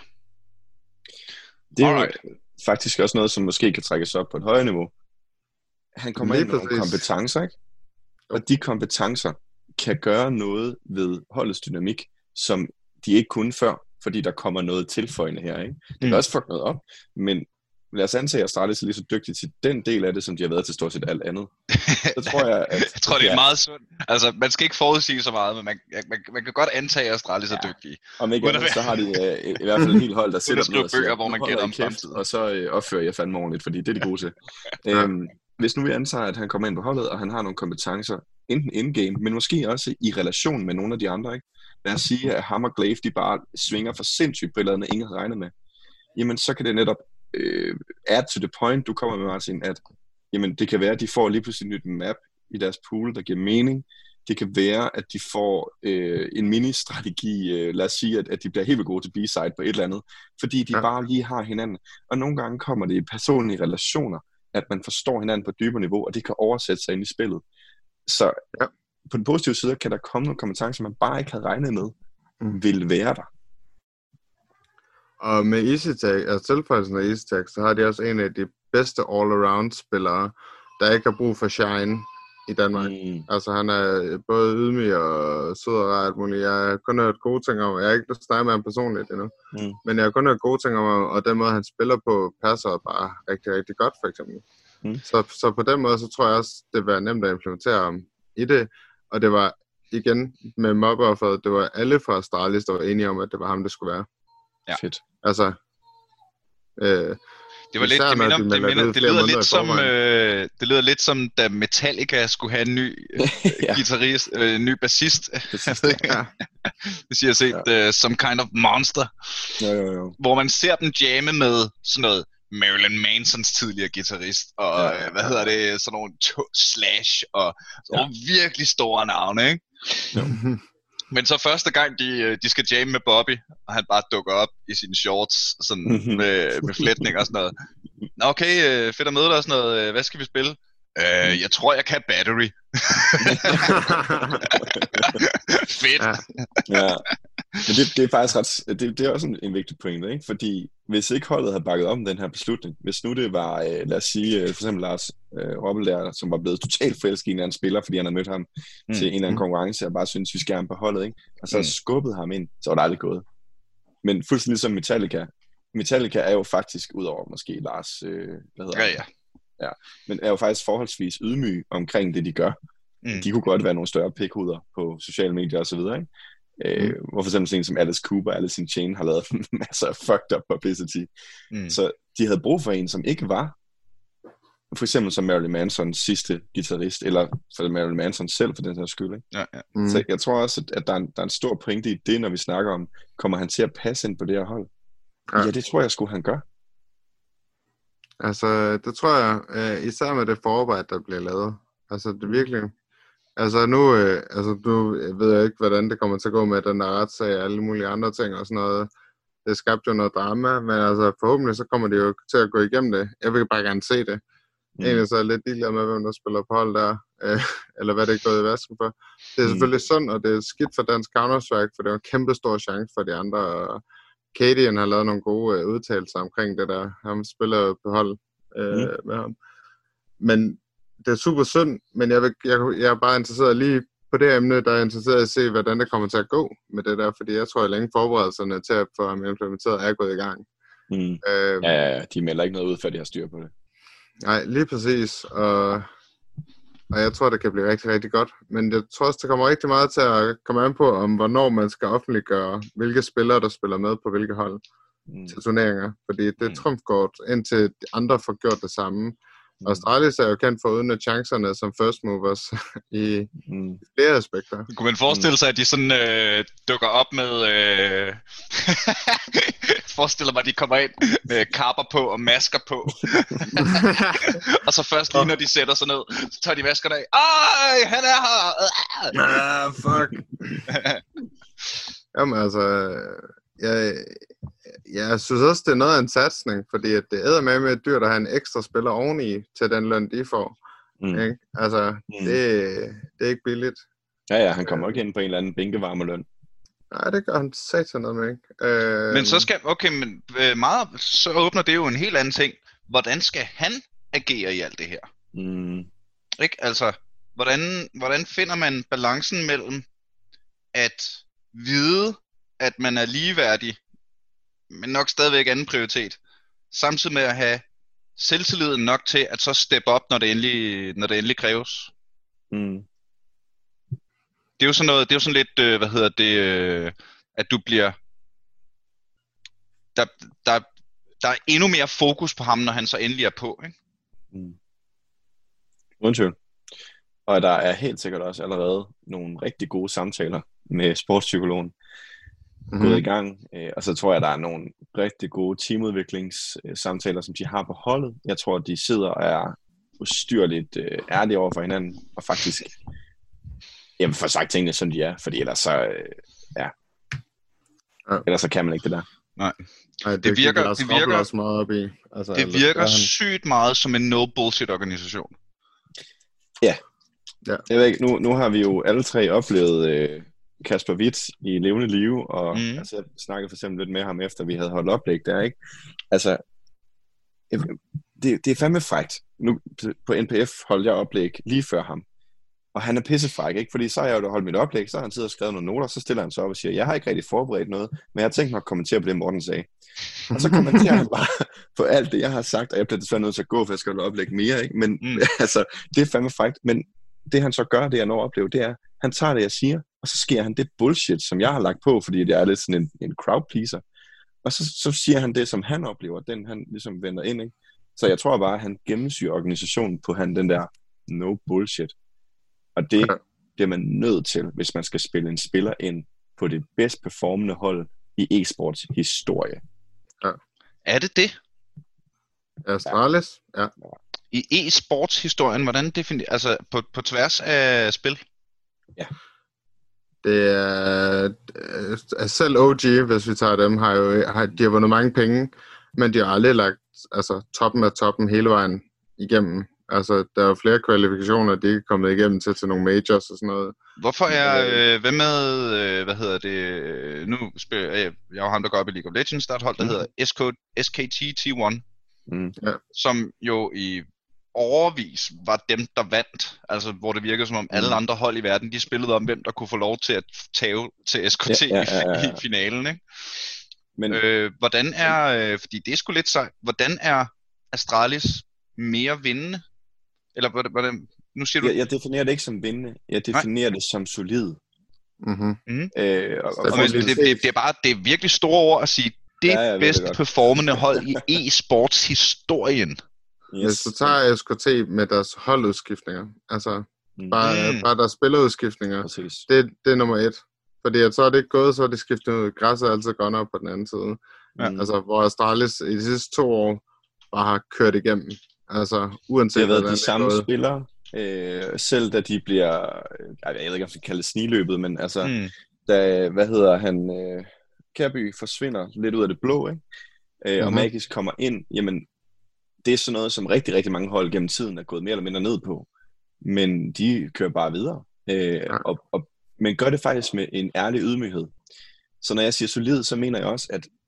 Det er Alright. faktisk også noget, som måske kan trækkes op på et højere niveau. Han kommer ind med nogle kompetencer, ikke? Og de kompetencer kan gøre noget ved holdets dynamik, som de ikke kunne før, fordi der kommer noget tilføjende her, ikke? Det kan mm. også fuck noget op, men lad os antage, at Astralis er lige så dygtig til den del af det, som de har været til stort set alt andet. Så tror jeg, at... jeg tror, det er ja. meget sundt. Altså, man skal ikke forudsige så meget, men man, man, man kan godt antage, at Astralis er ja. dygtige. Om ikke andet, så har de uh, i hvert fald en hel hold, der sætter dem ned og siger, hvor man gætter om fremtiden. Og så uh, opfører jeg fandme ordentligt, fordi det er de gode til. um, hvis nu vi antager, at han kommer ind på holdet, og han har nogle kompetencer, enten in-game, men måske også i relation med nogle af de andre, ikke? Lad os sige, at ham og Glaive, de bare svinger for sindssygt på et eller andet, ingen havde regnet med. Jamen, så kan det netop øh, add to the point, du kommer med, Martin, at jamen, det kan være, at de får lige pludselig et nyt map i deres pool, der giver mening. Det kan være, at de får øh, en mini-strategi, øh, lad os sige, at, at de bliver helt vildt gode til B-side på et eller andet, fordi de ja. bare lige har hinanden. Og nogle gange kommer det i personlige relationer, at man forstår hinanden på et dybere niveau, og det kan oversætte sig ind i spillet. Så ja. på den positive side kan der komme nogle kompetencer, man bare ikke havde regnet med, mm. vil være der. Og med EasyTag, altså tilføjelsen af EasyTag, så har de også en af de bedste all-around-spillere, der ikke har brug for shine i Danmark. Mm. Altså han er både ydmyg og sød og rar alt muligt. Jeg har kun hørt gode ting om, jeg har ikke snakket med ham personligt endnu, mm. men jeg har kun hørt gode ting om ham, og den måde han spiller på passer bare rigtig, rigtig godt for eksempel. Mm. Så, så på den måde, så tror jeg også, det var nemt at implementere ham i det, og det var igen med mobbeofferet, det var alle fra Astralis, der var enige om, at det var ham, det skulle være. Ja. Fedt. Altså, øh, det var lidt, det, minder, de det, minder, det lyder lidt som, øh, det lyder lidt som, da Metallica skulle have en ny øh, ja. guitarist, øh, en ny bassist. Ja. Hvis I har set ja. uh, Some Kind of Monster, jo, jo, jo. hvor man ser dem jamme med sådan noget Marilyn Mansons tidligere guitarist, og ja, ja, ja. hvad hedder det, sådan nogle to- Slash, og sådan ja. nogle virkelig store navne, ikke? Jo. Men så første gang, de, de skal jamme med Bobby, og han bare dukker op i sine shorts, sådan med, med flætning og sådan noget. Nå, okay, fedt at møde dig og sådan noget. Hvad skal vi spille? Øh, jeg tror, jeg kan Battery. Fedt. Ja. Ja. Men det, det er faktisk ret, det, det er også en, en vigtig pointe, ikke? Fordi hvis ikke holdet havde bakket om den her beslutning, hvis nu det var, øh, lad os sige, for eksempel Lars øh, Robbel der, som var blevet totalt forelsket i en anden spiller, fordi han havde mødt ham mm. til en eller anden konkurrence, og bare synes vi skal ham på holdet, ikke? Og så mm. skubbede ham ind, så var det aldrig gået. Men fuldstændig ligesom Metallica. Metallica er jo faktisk, udover måske Lars, øh, hvad hedder ja, ja. Ja, men er jo faktisk forholdsvis ydmyg omkring det, de gør. Mm. De kunne godt være nogle større pikhuder på sociale medier og så videre, ikke? Mm. Øh, hvor for eksempel sådan en som Alice Cooper, Alice in Chains har lavet masser af fucked up publicity. Mm. Så de havde brug for en, som ikke var for eksempel som Marilyn Mansons sidste guitarist, eller for Marilyn Manson selv for den her skyld, ikke? Ja, ja. Mm. Så jeg tror også, at der er, en, der er en stor pointe i det, når vi snakker om, kommer han til at passe ind på det her hold? Ja, ja det tror jeg sgu, han gør. Altså, det tror jeg, øh, især med det forarbejde, der bliver lavet. Altså, det er virkelig... Altså, nu, øh, altså, nu ved jeg ikke, hvordan det kommer til at gå med den der retssag og alle mulige andre ting og sådan noget. Det skabte jo noget drama, men altså, forhåbentlig så kommer de jo til at gå igennem det. Jeg vil bare gerne se det. Mm. Egentlig så er jeg lidt ligeglad med, hvem der spiller på hold der, øh, eller hvad det er gået i vasken for. Det er selvfølgelig mm. sundt, og det er skidt for dansk Counter-Strike, for det er en kæmpe stor chance for de andre at Kadian har lavet nogle gode øh, udtalelser omkring det der. Han spiller jo på hold øh, mm. med ham. Men det er super synd, men jeg, vil, jeg, jeg er bare interesseret lige på det emne, der er interesseret i at se, hvordan det kommer til at gå med det der, fordi jeg tror, at længe forberedelserne til at få ham implementeret er gået i gang. Mm. Øh, ja, ja, de melder ikke noget ud, før de har styr på det. Nej, lige præcis, og, og jeg tror, det kan blive rigtig, rigtig godt, men jeg tror også, det kommer rigtig meget til at komme an på, om hvornår man skal offentliggøre, hvilke spillere, der spiller med på hvilke hold mm. til turneringer, fordi det er Mm. trumfkort, indtil de andre får gjort det samme. Mm. Australis er jo kendt for at udnytte chancerne som first movers i Mm. flere aspekter. Kunne man forestille sig, at de sådan øh, dukker op med... Øh... forestiller mig, at de kommer ind med kapper på og masker på. Og så først lige når de sætter sig ned, så tager de maskerne af. Ej, han er her! Ah, fuck. Jamen altså, jeg, jeg synes også, det er noget af en satsning, fordi at det æder med med et dyr, der har en ekstra spiller oveni til den løn, de får. Mm. Ikke? Altså, Mm. det, det er ikke billigt. Ja, ja, han kommer ikke ind på en eller anden bænkevarmerløn. Nej, det gør han satan noget med, ikke? Øh, Men så skal... Okay, men øh, meget... Så åbner det jo en helt anden ting. Hvordan skal han agere i alt det her? Mm. Ikke? Altså, hvordan, hvordan finder man balancen mellem at vide, at man er ligeværdig, men nok stadigvæk anden prioritet, samtidig med at have selvtilliden nok til at så steppe op, når det endelig, når det endelig kræves. Mm. Det er jo sådan noget, det er jo sådan lidt, øh, hvad hedder det, øh, at du bliver, der, der, der er endnu mere fokus på ham, når han så endelig er på, ikke? Mm. Uden tvivl. Og der er helt sikkert også allerede nogle rigtig gode samtaler med sportspsykologen mm-hmm. gået i gang. Øh, og så tror jeg, der er nogle rigtig gode teamudviklingssamtaler, som de har på holdet. Jeg tror, de sidder og er ustyrligt øh, ærlige over for hinanden, og faktisk jamen, får sagt tingene, som de er, fordi ellers så, øh, ja. ja, ellers så kan man ikke det der. Nej. Nej, det, det virker, det det virker, også meget op i. Altså, det virker sygt meget som en no-bullshit-organisation. Ja. ja. Jeg ved ikke, nu, nu har vi jo alle tre oplevet øh, Kasper Witt i levende live, og mm. altså, jeg snakkede for eksempel lidt med ham, efter vi havde holdt oplæg der, ikke? Altså, det, det er fandme frækt. Nu på N P F holdt jeg oplæg lige før ham, og han er pissefræk, ikke? Fordi så har jeg jo holdt mit oplæg, så har han siddet og skrevet nogle noter, så stiller han sig op og siger, jeg har ikke rigtig forberedt noget, men jeg har tænkt mig at kommentere på det, Morten sagde. Og så kommenterer han bare på alt det, jeg har sagt, og jeg bliver desværre nødt til at gå, for jeg skal holde oplæg mere, ikke? Men mm. altså, det er fandme frækt. Men det han så gør, det jeg når at opleve, det er, han tager det, jeg siger, og så sker han det bullshit, som jeg har lagt på, fordi det er lidt sådan en, en crowd pleaser. Og så, så siger han det, som han oplever, den han ligesom vender ind, ikke? Så jeg tror bare, at han gennemsyrer organisationen på han den der no bullshit. Og det bliver man nødt til, hvis man skal spille en spiller ind på det bedst performende hold i e-sports historie. Ja. Er det det? Astralis? Ja. I e-sports historien, hvordan definerer, altså på, på tværs af spil? Ja. Det er, er selv O G, hvis vi tager dem, har jo har, de har vundet mange penge, men de har aldrig lagt altså, toppen af toppen hele vejen igennem. Altså, der er jo flere kvalifikationer, de ikke er kommet igennem til, til nogle majors og sådan noget. Hvorfor er, øh, hvad med, øh, hvad hedder det, nu spiller jeg, jeg er jo ham, der går op i League of Legends, der er et hold, der mm. hedder S K, S K T T et, mm. ja. Som jo i overvis var dem, der vandt, altså hvor det virkede som om alle andre hold i verden, de spillede om, hvem der kunne få lov til at tage til S K T ja, ja, ja, ja. i, i finalen, ikke? Men øh, hvordan er, øh, fordi det er sgu lidt sejt, hvordan er Astralis mere vindende? Eller hvordan, nu siger du... Jeg, jeg definerer det ikke som vindende, jeg definerer Nej. det som solid. Mm-hmm. Mm. Øh, og, og, og det, det, det er bare, det er virkelig store ord at sige, det ja, bedst det performende hold i e-sports historien. Yes. Hvis du tager S K T med deres holdudskiftninger, altså mm. bare, mm. bare deres spillerudskiftninger, det, det er nummer et. Fordi at så er det ikke gået, så er det skiftet ud. Græsset er altid gået op på den anden side. Ja. Altså, hvor Astralis i de sidste to år bare har kørt igennem. Altså, uanset det har været de samme gået. Spillere, øh, selv da de bliver, jeg ved ikke, om jeg skal kalde det snigløbet, men altså, mm. da, hvad hedder han, øh, Kærby forsvinder lidt ud af det blå, ikke? Øh, mm-hmm. Og Magis kommer ind, jamen, det er sådan noget, som rigtig, rigtig mange hold gennem tiden er gået mere eller mindre ned på. Men de kører bare videre. Øh, ja. og, og, men gør det faktisk med en ærlig ydmyghed. Så når jeg siger solid, så mener jeg også, at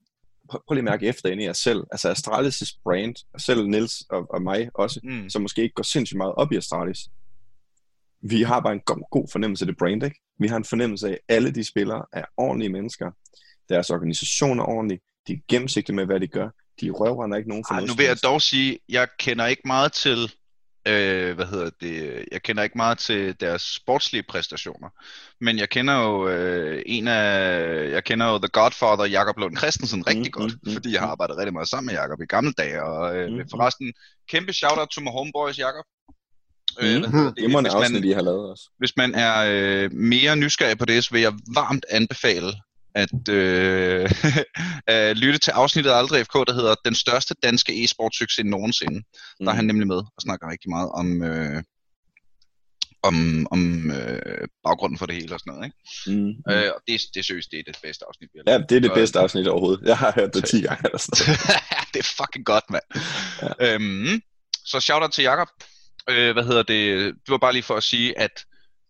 prøv, prøv lige at mærke efter ind i jer selv. Altså Astralis' brand, og selv Niels og, og mig også, mm. som måske ikke går sindssygt meget op i Astralis. Vi har bare en god, god fornemmelse af det brand, ikke? Vi har en fornemmelse af, at alle de spillere er ordentlige mennesker. Deres organisation er ordentlig. De er gennemsigtige med, hvad de gør. De røvrender ikke nogen for noget. Nu vil jeg dog sige, jeg kender ikke meget til, øh, hvad hedder det, jeg kender ikke meget til deres sportslige præstationer. Men jeg kender jo øh, en af, jeg kender jo The Godfather, Jakob Lund Christensen, rigtig Mm, godt. mm, mm, fordi jeg har arbejdet rigtig meget sammen med Jakob i gamle dage. Og øh, Mm, forresten, kæmpe shout-out to my homeboys, Jakob. Mm, Øh, hvad hedder det? det må Hvis også, man- de har lavet også. Hvis man er øh, mere nysgerrig på det, så vil jeg varmt anbefale at øh, at lytte til afsnittet af Aldrig F K, der hedder Den største danske e-sportsucces nogensinde. Mm. Der er han nemlig med og snakker rigtig meget om, øh, om, om øh, baggrunden for det hele og sådan noget. Ikke? Mm, mm. Øh, og det, det er seriøst, det er det bedste afsnit, vi har Ja, lavet. det er det Og- bedste afsnit overhovedet. Jeg har hørt det ti gange eller sådan noget. det er fucking godt, mand. Ja. Øhm, så shout out til Jakob. Øh, hvad hedder det? Det var bare lige for at sige, at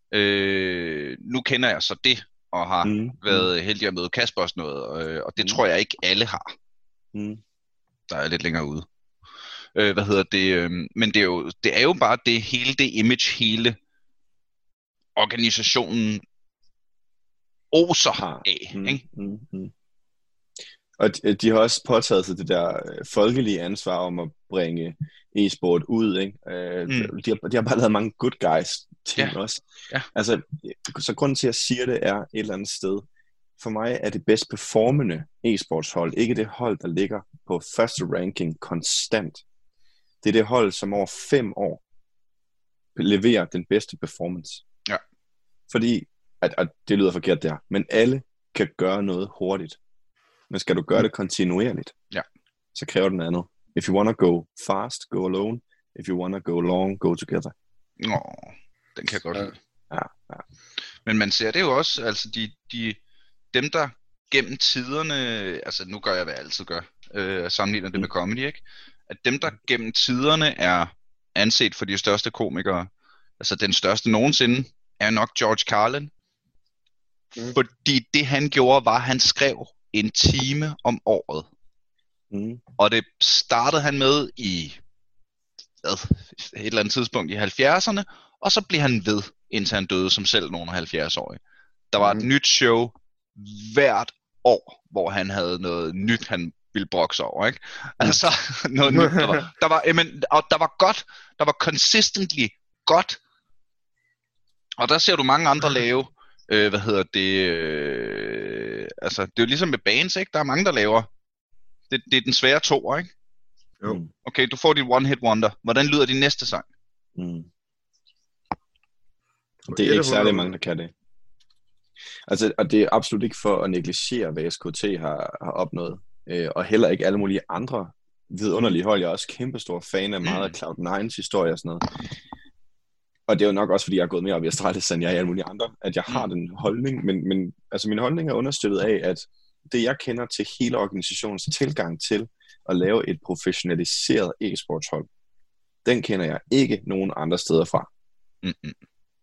øh, nu kender jeg så det, og har Mm, været heldig at møde Kasper og sådan noget, øh, og det Mm. tror jeg ikke alle har, mm, der er lidt længere ude. Øh, hvad hedder det? Øh, men det er, jo, det er jo bare det hele det image, hele organisationen oser Har. af. mm, Ikke? mm, mm. Og de, de har også påtaget sig det der øh, folkelige ansvar om at bringe e-sport ud, ikke? Øh, Mm. de, har, de har bare lavet mange good guys ting Ja. også. Ja. Altså, så grunden til, at jeg siger det, er et eller andet sted. For mig er det bedst performende e-sportshold, ikke det hold, der ligger på første ranking konstant. Det er det hold, som over fem år leverer den bedste performance. Ja. Fordi, at, at det lyder forkert der, men alle kan gøre noget hurtigt. Men skal du gøre det kontinuerligt, Ja. så kræver det noget andet. If you wanna go fast, go alone. If you wanna go long, go together. Nå, den kan jeg godt Ja. lide. Ja, ja. Men man ser det jo også, altså de, de, dem der gennem tiderne, altså nu gør jeg, hvad jeg altid gør, øh, sammenligner det Mm. med comedy, ikke? At dem der gennem tiderne er anset for de største komikere, altså den største nogensinde, er nok George Carlin. Mm. Fordi det han gjorde, var, at han skrev en time om året. Mm. Og det startede han med i hvad, et eller andet tidspunkt i halvfjerdserne, og så blev han ved, indtil han døde som selv nogen af halvfjerds-årige. Der var et Mhm. nyt show hvert år, hvor han havde noget nyt, han ville brokke sig over, ikke? Altså, noget nyt, der var, der var, jamen, og der var godt, der var consistently godt, og der ser du mange andre lave, øh, hvad hedder det, øh, altså, det er jo ligesom med bands, ikke? Der er mange, der laver, det, det er den svære toer, ikke? Jo. Mm. Okay, du får din one hit wonder. Hvordan lyder din næste sang? Mm. Det er ikke særlig mange, der kan det. Altså, og det er absolut ikke for at negligere, hvad S K T har, har opnået. Øh, og heller ikke alle mulige andre vidunderlige hold. Jeg er også kæmpestor fan af meget af Cloud nine's historie og sådan noget. Og det er jo nok også, fordi jeg har gået mere op i Astralis, end jeg er alle mulige andre, at jeg har den holdning. Men, men altså, min holdning er understøttet af, at det jeg kender til hele organisationens tilgang til at lave et professionaliseret e-sportshold, den kender jeg ikke nogen andre steder fra. Mm-mm.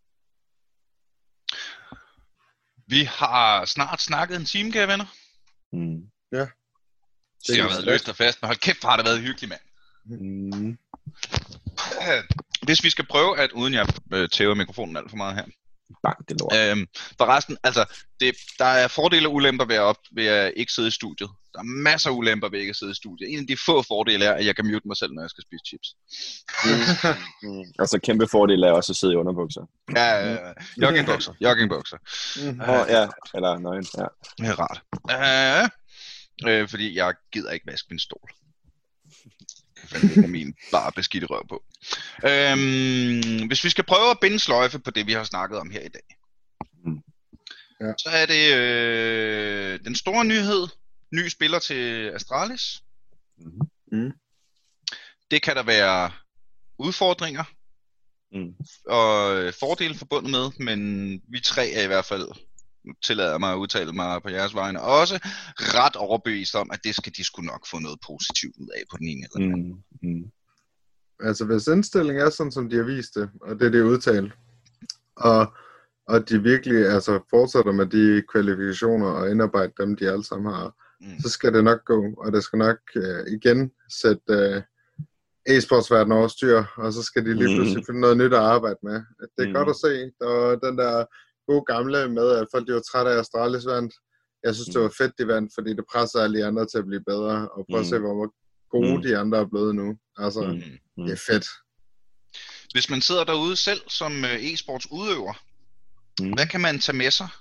Vi har snart snakket en time, kære venner. Mm. Det har været løst og fast, men hold kæft, hvor har det været hyggeligt, mand. Mm. Hvis vi skal prøve at, uden jeg øh, tæver mikrofonen alt for meget her. Bang, det lort. Øhm, forresten, altså, det, der er fordele og ulemper ved at, op, ved at ikke sidde i studiet. Der er masser af ulemper ved ikke at sidde i studiet. En af de få fordele er, at jeg kan mute mig selv, når jeg skal spise chips. Mm. Og så kæmpe fordel er også at sidde i underbukser. Ja, ja, ja. Joggingbukser. Joggingbukser. Mhm. Åh, oh, ja, eller nøgen, ja. Det er rart. Øh, øh, fordi jeg gider ikke vaske min stol. Det er min bare beskidte røv på. Øhm, hvis vi skal prøve at binde sløjfe på det, vi har snakket om her i dag, Mm. Ja. så er det øh, den store nyhed. Ny spiller til Astralis. Mm. Mm. Det kan der være udfordringer Mm. og øh, fordele forbundet med, men vi tre er i hvert fald, nu tillader jeg mig at udtale mig på jeres vegne, også ret overbevist om, at det skal de sgu nok få noget positivt ud af på den ene eller anden. Mm. Mm. Altså hvis indstillingen er sådan, som de har vist det, og det er det udtalt, og, og de virkelig altså, fortsætter med de kvalifikationer og indarbejder dem, de alle sammen har, mm. så skal det nok gå, og det skal nok øh, igen sætte øh, e-sportsverdenen over styr, og så skal de lige pludselig mm. finde noget nyt at arbejde med. Det er mm. godt at se, der var den der gode gamle med, at folk de var trætte af Astralis vandt. Jeg synes, det var fedt, de vandt, fordi det presser alle de andre til at blive bedre, og prøve mm. at se, hvor gode mm. de andre er blevet nu. Altså, mm. det er fedt. Hvis man sidder derude selv som e-sports udøver, mm. hvad kan man tage med sig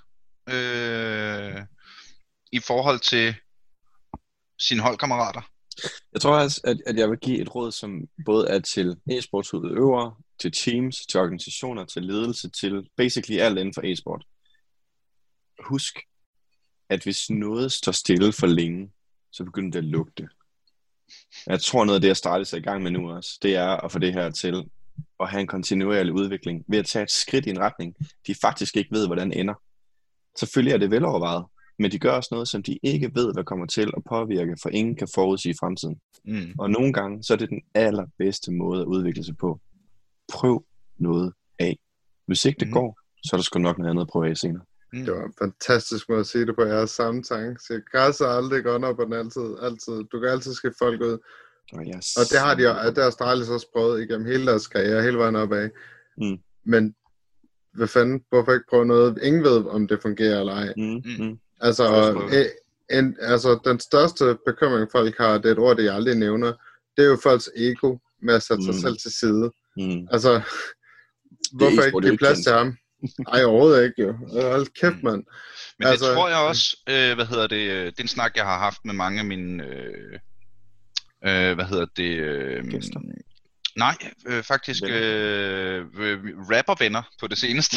øh, i forhold til sine holdkammerater? Jeg tror også, at, at jeg vil give et råd, som både er til e-sports udøvere, til teams, til organisationer, til ledelse, til basically alt inden for e-sport. Husk, at hvis noget står stille for længe, så begynder det at lugte. Jeg tror noget af det, jeg starter sig i gang med nu også, det er at få det her til at have en kontinuerlig udvikling, ved at tage et skridt i en retning, de faktisk ikke ved, hvordan ender. Selvfølgelig er det velovervejet, men de gør også noget, som de ikke ved, hvad kommer til at påvirke, for ingen kan forudsige fremtiden. Mm. Og nogle gange, så er det den allerbedste måde at udvikle sig på. Prøv noget af. Hvis ikke det mm. går, så er der sgu nok noget andet at prøve af senere. Mm. Det var en fantastisk måde at sige det på. Jeg har samme tanke. Så græsser er aldrig under på den altid. altid. Du kan altid skifte folk ud. Oh, yes. Og det har de jo, det har Astralis også prøvet igennem hele deres karriere, hele vejen opad. Mm. Men hvad fanden, hvorfor ikke prøve noget? Ingen ved, om det fungerer eller ej. Mm. Mm. Altså, en, altså, den største bekymring folk har, det er et ord, det jeg aldrig nævner, det er jo folks ego med at sætte sig mm. selv til side. Mm. Altså, hvorfor ikke give plads til ham? Ej, overhovedet ikke jo. Hold kæft, mand. Men altså, det tror jeg også, øh, hvad hedder det, det er en snak, jeg har haft med mange af mine, øh, øh, hvad hedder det, øh, nej, øh, faktisk øh, rappervenner på det seneste.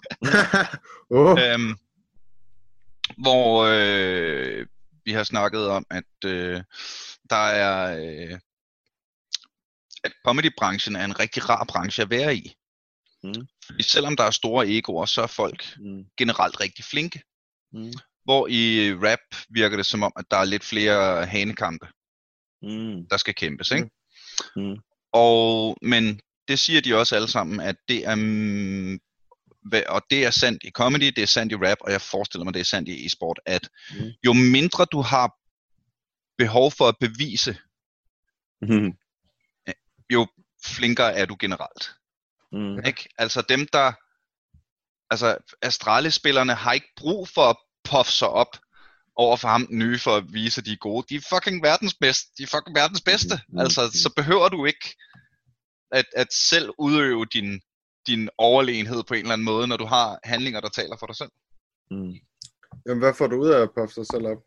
oh. øhm, hvor øh, vi har snakket om, at øh, der er, øh, at comedy-branchen er en rigtig rar branche at være i. Mm. Fordi selvom der er store egoer, så er folk mm. generelt rigtig flinke. Mm. Hvor i rap virker det som om, at der er lidt flere hanekampe, mm. der skal kæmpes, ikke? Mm. Og, men det siger de også alle sammen, at det er, og det er sandt i comedy, det er sandt i rap, og jeg forestiller mig, det er sandt i e-sport, at mm. jo mindre du har behov for at bevise, mm. jo flinkere er du generelt. Mm. Ikke? Altså dem der altså Astralis-spillerne har ikke brug for at puffe sig op over for ham den nye for at vise at de er gode. De er fucking verdens bedste. De er fucking verdens bedste. Mm. Altså så behøver du ikke at, at selv udøve din, din overlegenhed på en eller anden måde, når du har handlinger der taler for dig selv. Mm. Jamen hvad får du ud af at puffe sig selv op?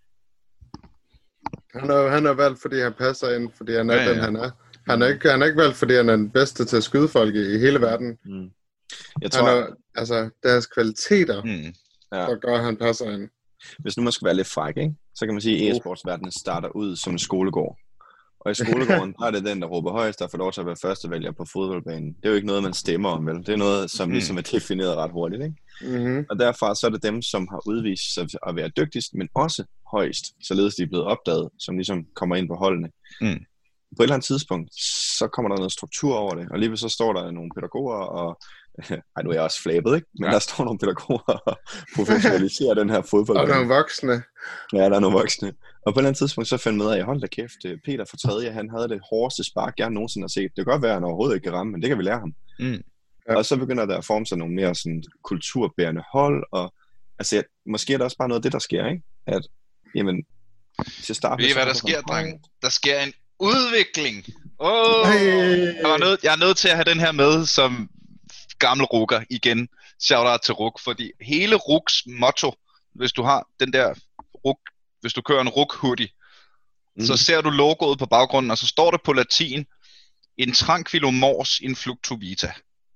Han er, han er valgt fordi han passer ind, fordi han er ja, den ja. han er. Han er, ikke, han er ikke valgt, fordi han er den bedste til at skyde folk i, i hele verden. Mm. Jeg tror, han er, altså, deres kvaliteter, mm. ja. der gør, at han passer ind. Hvis nu man skal være lidt fræk, ikke? Så kan man sige, at e-sportsverdenen starter ud som en skolegård. Og i skolegården, der er det den, der råber højst, der får lov til at være førstevælger på fodboldbanen. Det er jo ikke noget, man stemmer om, vel? Det er noget, som mm. ligesom er defineret ret hurtigt, ikke? Mm-hmm. Og derfra så er det dem, som har udvist sig at være dygtigst, men også højst, således de er blevet opdaget, som ligesom kommer ind på holdene. Mm. På et eller andet tidspunkt, så kommer der noget struktur over det, og lige så står der nogle pædagoger, og ej, nu er jeg også flabet, ikke? Men ja. Der står nogle pædagoger og professionaliserer den her fodbold. Og nogle voksne. Ja, der er nogle voksne. Og på et eller andet tidspunkt, så fandt med, at jeg holdt da kæft, Peter fra tredje, han havde det hårdeste spark, jeg nogensinde har set. Det kan godt være, at han overhovedet ikke kan ramme, men det kan vi lære ham. Mm. Ja. Og så begynder der at forme sig nogle mere sådan kulturbærende hold, og altså, måske er der også bare noget af det, der sker, ikke? At, jamen, til start med... Ved I, hvad der sker, dreng? Der sker en udvikling. Oh, hey. jeg, er nødt, jeg er nødt til at have den her med som gammel rukker igen. Shout out til Ruk, fordi hele Ruks motto, hvis du har den der Ruk, hvis du kører en Ruk hoodie, mm. så ser du logoet på baggrunden, og så står det på latin, in tranquillo mors in fluctu vita.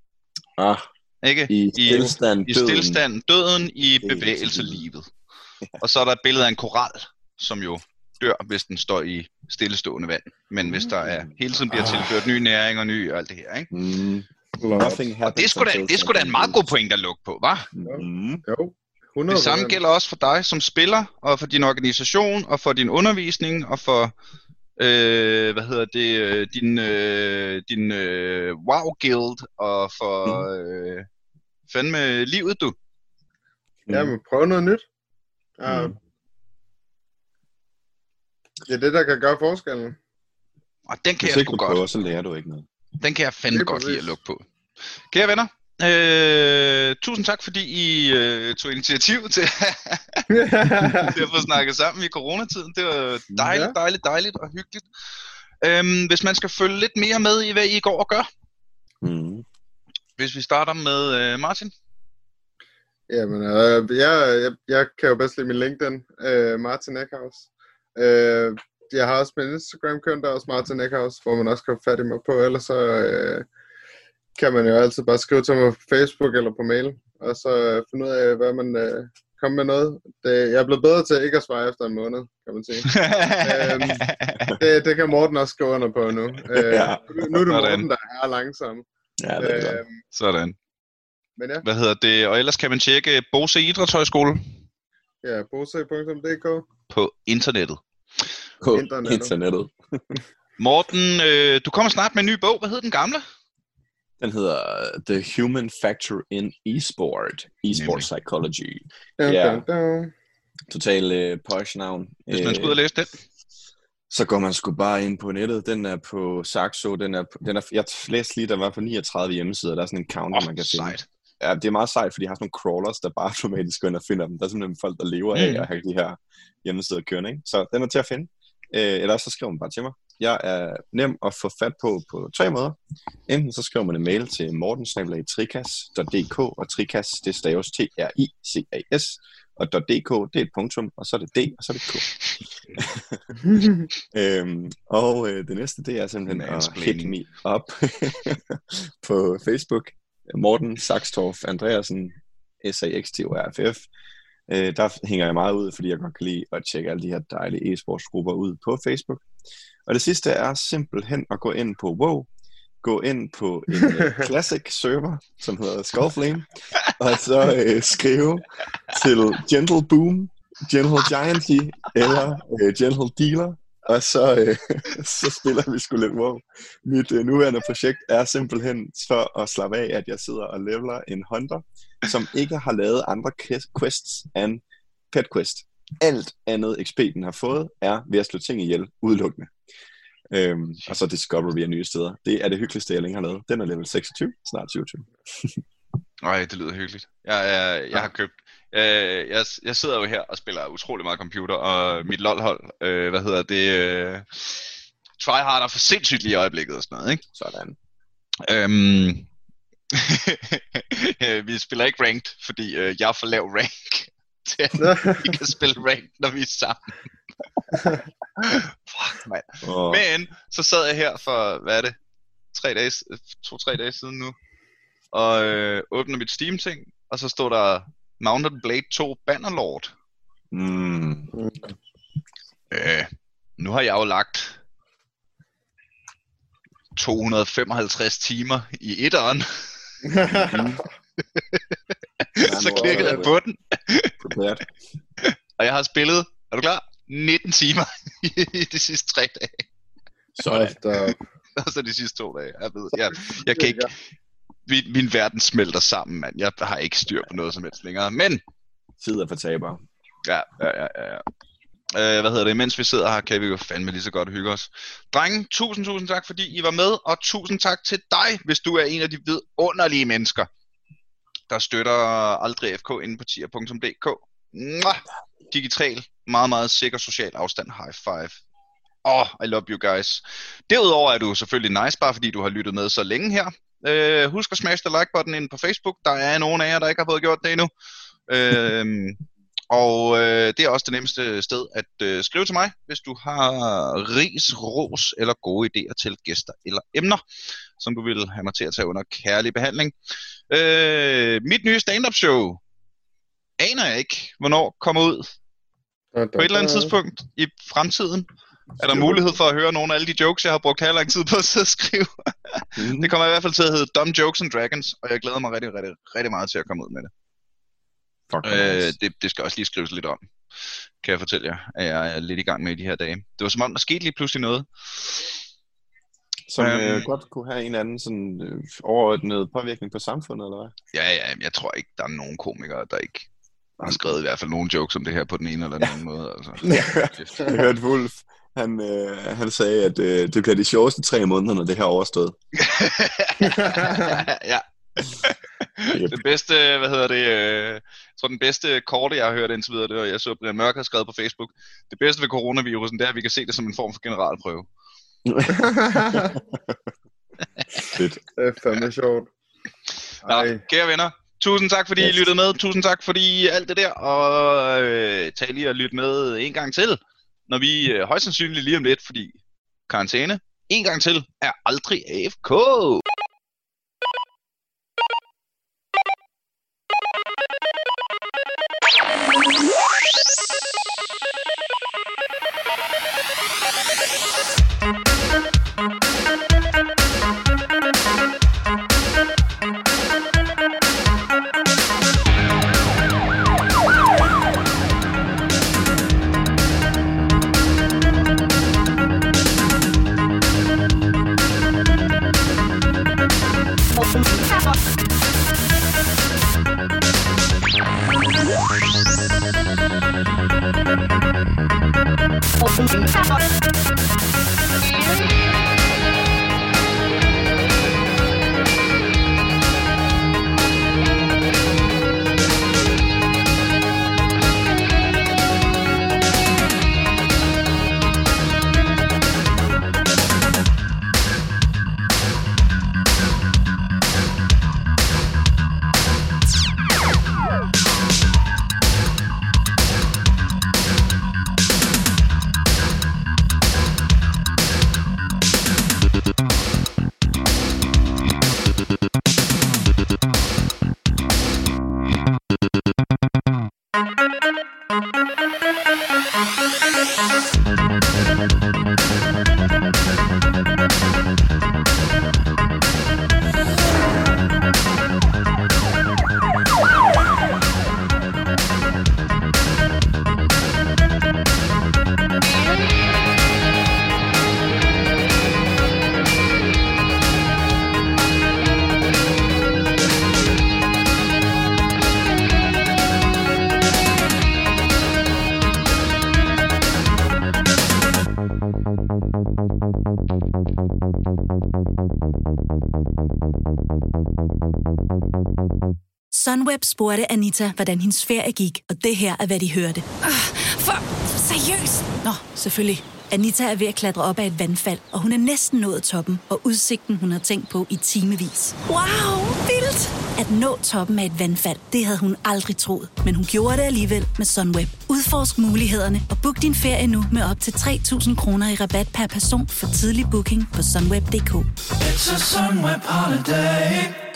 Ah, ikke? I stillstand, I, i stillstand døden, i bevægelse livet. Og så er der et billede af en koral, som jo dør, hvis den står i stillestående vand. Men hvis der er hele tiden bliver tilført ny næring og ny og alt det her, ikke? Mm. Og det er sgu da, det er sgu da en meget god point at lukke på, hva'? Mm. Jo. hundrede procent. Det samme gælder også for dig som spiller, og for din organisation, og for din undervisning, og for, øh, hvad hedder det, din, øh, din øh, wow-guild, og for øh, fandme livet, du. Ja, men prøv noget nyt. Ja. Mm. Det er det, der kan gøre forskellen. Og den kan Hvis jeg ikke sgu du godt. prøver, så lærer du ikke noget. Den kan jeg fandme Lige godt lide at præcis. lukke på. Kære venner, øh, tusind tak, fordi I øh, tog initiativ til, til at få snakket sammen i coronatiden. Det var dejligt, Ja. dejligt, dejligt og hyggeligt. Øhm, hvis man skal følge lidt mere med i, hvad I går og gør. Mm. Hvis vi starter med øh, Martin. Jamen, øh, jeg, jeg, jeg kan jo bedst lide min LinkedIn, øh, Martin Eckhaus. Øh, jeg har også min Instagram-konto, der er også Martin Eckhaus, hvor man også kan få fat i mig på. Ellers så øh, kan man jo altid bare skrive til mig på Facebook eller på mail, og så øh, finde ud af, hvad man øh, kommer med noget. Det, jeg er blevet bedre til ikke at svare efter en måned, kan man sige. øhm, det, det kan Morten også skrive under på nu. Øh, Ja. nu, nu er det Sådan. Morten, der er langsom. Ja, det er godt. Øhm, Sådan. men ja, Hvad hedder det? Og ellers kan man tjekke Bose Idrætshøjskole ja, bose punktum d k. på internettet. På internettet. internettet. Morten, øh, du kommer snart med en ny bog. Hvad hed den gamle? Den hedder The Human Factor in Esport. Esport Nemlig. Psychology. Dun, Ja. dun, dun. Total øh, posh navn. Hvis man skal ud Øh, og læse den. Så går man sgu bare ind på nettet. Den er på Saxo. Den er, på, den er, jeg læste lige, der var på niogtredive hjemmesider. Der er sådan en counter, Åh, man kan finde. sejt. Ja, det er meget sejt, fordi de har sådan nogle crawlers, der bare automatisk går ind og finder dem. Der er simpelthen folk, der lever af Mm. at have de her hjemmesider kørende. Ikke? Så den er til at finde. Øh, eller så skriver man bare til mig. Jeg er nem at få fat på på tre måder. Enten så skriver man en mail til morten snabel-a trikas punktum d k, og trikas, det staves T R I C A S, og .dk, det er et punktum, og så er det D, og så er det K. øhm, og øh, det næste, det er simpelthen at Mansplaining. hit me up på Facebook. Morten Saxtorff Andreasen, S A X T O R F F. Øh, der hænger jeg meget ud, fordi jeg godt kan lide at tjekke alle de her dejlige e-sportsgrupper ud på Facebook. Og det sidste er simpelthen at gå ind på WoW, gå ind på en uh, classic server, som hedder Skullflame, og så uh, skrive til Gentle Boom, Gentle Gianty eller uh, Gentle Dealer, og så, uh, så spiller vi sgu lidt WoW. Mit uh, nuværende projekt er simpelthen for at slappe af, at jeg sidder og leveler en hunter, som ikke har lavet andre quests end Pet Quest. Alt andet X P, den har fået, er ved at slå ting ihjel udelukkende. Øhm, og så Discover via nye steder. Det er det hyggeligste, jeg længe har lavet. Den er level seksogtyve, snart syvogtyve. Nej, det lyder hyggeligt. Jeg, jeg, jeg har købt... Øh, jeg, jeg sidder jo her og spiller utrolig meget computer, og mit LOL-hold, øh, hvad hedder det... Øh, tryharder for sindssygt lige i øjeblikket og sådan noget, ikke? Sådan. Øhm, vi spiller ikke ranked, fordi øh, jeg er for lav rank til at vi kan spille ranked, når vi er sammen. Fuck, mand. Oh. Men så sad jeg her for, hvad er det, tre dage, to-tre dage siden nu, og øh, åbner mit Steam-ting, og så stod der Mountain Blade to Bannerlord. Mm. Øh, nu har jeg jo lagt to hundrede og femoghalvtreds timer i etteren, så klikkede jeg på den, Prepared. og jeg har spillet, er du klar? nitten timer i de sidste tre dage. Sådan. Og så de sidste to dage. Jeg ved, jeg, jeg kan ikke... Min, min verden smelter sammen, mand. Jeg har ikke styr på noget som helst længere. Men... Tid er for tabere. Ja, ja, ja, ja. Øh, hvad hedder det? Mens vi sidder her, kan vi jo fandme lige så godt hygge os. Drenge, tusind, tusind tak, fordi I var med. Og tusind tak til dig, hvis du er en af de vidunderlige mennesker, der støtter Aldrig F K inde på tier punktum d k. Mwah! Digital, meget, meget sikker social afstand. High five. Oh, I love you guys. Derudover er du selvfølgelig nice, bare fordi du har lyttet med så længe her. Uh, husk at smash the like-button ind på Facebook. Der er nogen af jer, der ikke har fået gjort det endnu. Uh, og uh, det er også det nemmeste sted at uh, skrive til mig, hvis du har ris, ros eller gode idéer til gæster eller emner, som du vil have mig til at tage under kærlig behandling. Uh, mit nye stand-up show aner jeg ikke, hvornår kommer ud. På et eller andet tidspunkt i fremtiden er der mulighed for at høre nogle af alle de jokes, jeg har brugt her lang tid på at sidde og skrive. Mm-hmm. Det kommer i hvert fald til at hedde Dumb Jokes and Dragons, og jeg glæder mig rigtig, rigtig, rigtig meget til at komme ud med det. Øh, det, det skal også lige skrives lidt om, kan jeg fortælle jer, at jeg er lidt i gang med i de her dage. Det var som om, der skete lige pludselig noget. Som Øhm. øh, godt kunne have en eller anden sådan, øh, overordnet påvirkning på samfundet, eller hvad? Ja, ja, jeg tror ikke, der er nogen komikere, der ikke har skrevet i hvert fald nogle jokes om det her på den ene eller den anden måde. Altså. Jeg hørte Wolf. Han, øh, han sagde, at øh, det bliver de sjoveste tre måneder, når det her er overstået. Ja. Yep. Den bedste, hvad hedder det, øh, jeg tror den bedste korte, jeg har hørt indtil videre, det var, jeg så Brian Mørk har skrevet på Facebook. Det bedste ved coronavirusen, det er, at vi kan se det som en form for generalprøve. Fedt. Det er fandme sjovt. Nå, kære venner, tusind tak, fordi yes. I lyttede med. Tusind tak, fordi alt det der. Og øh, tag lige og lyt med en gang til, når vi øh, højst sandsynligt lige om lidt, fordi karantæne en gang til er aldrig A F K. Sunweb spurgte Anita, hvordan hendes ferie gik, og det her er, hvad de hørte. Uh, for seriøst? Nå, selvfølgelig. Anita er ved at klatre op ad et vandfald, og hun er næsten nået toppen, og udsigten, hun har tænkt på i timevis. Wow, vildt! At nå toppen af et vandfald, det havde hun aldrig troet, men hun gjorde det alligevel med Sunweb. Udforsk mulighederne og book din ferie nu med op til tre tusind kroner i rabat per person for tidlig booking på sunweb punktum d k. It's a Sunweb holiday.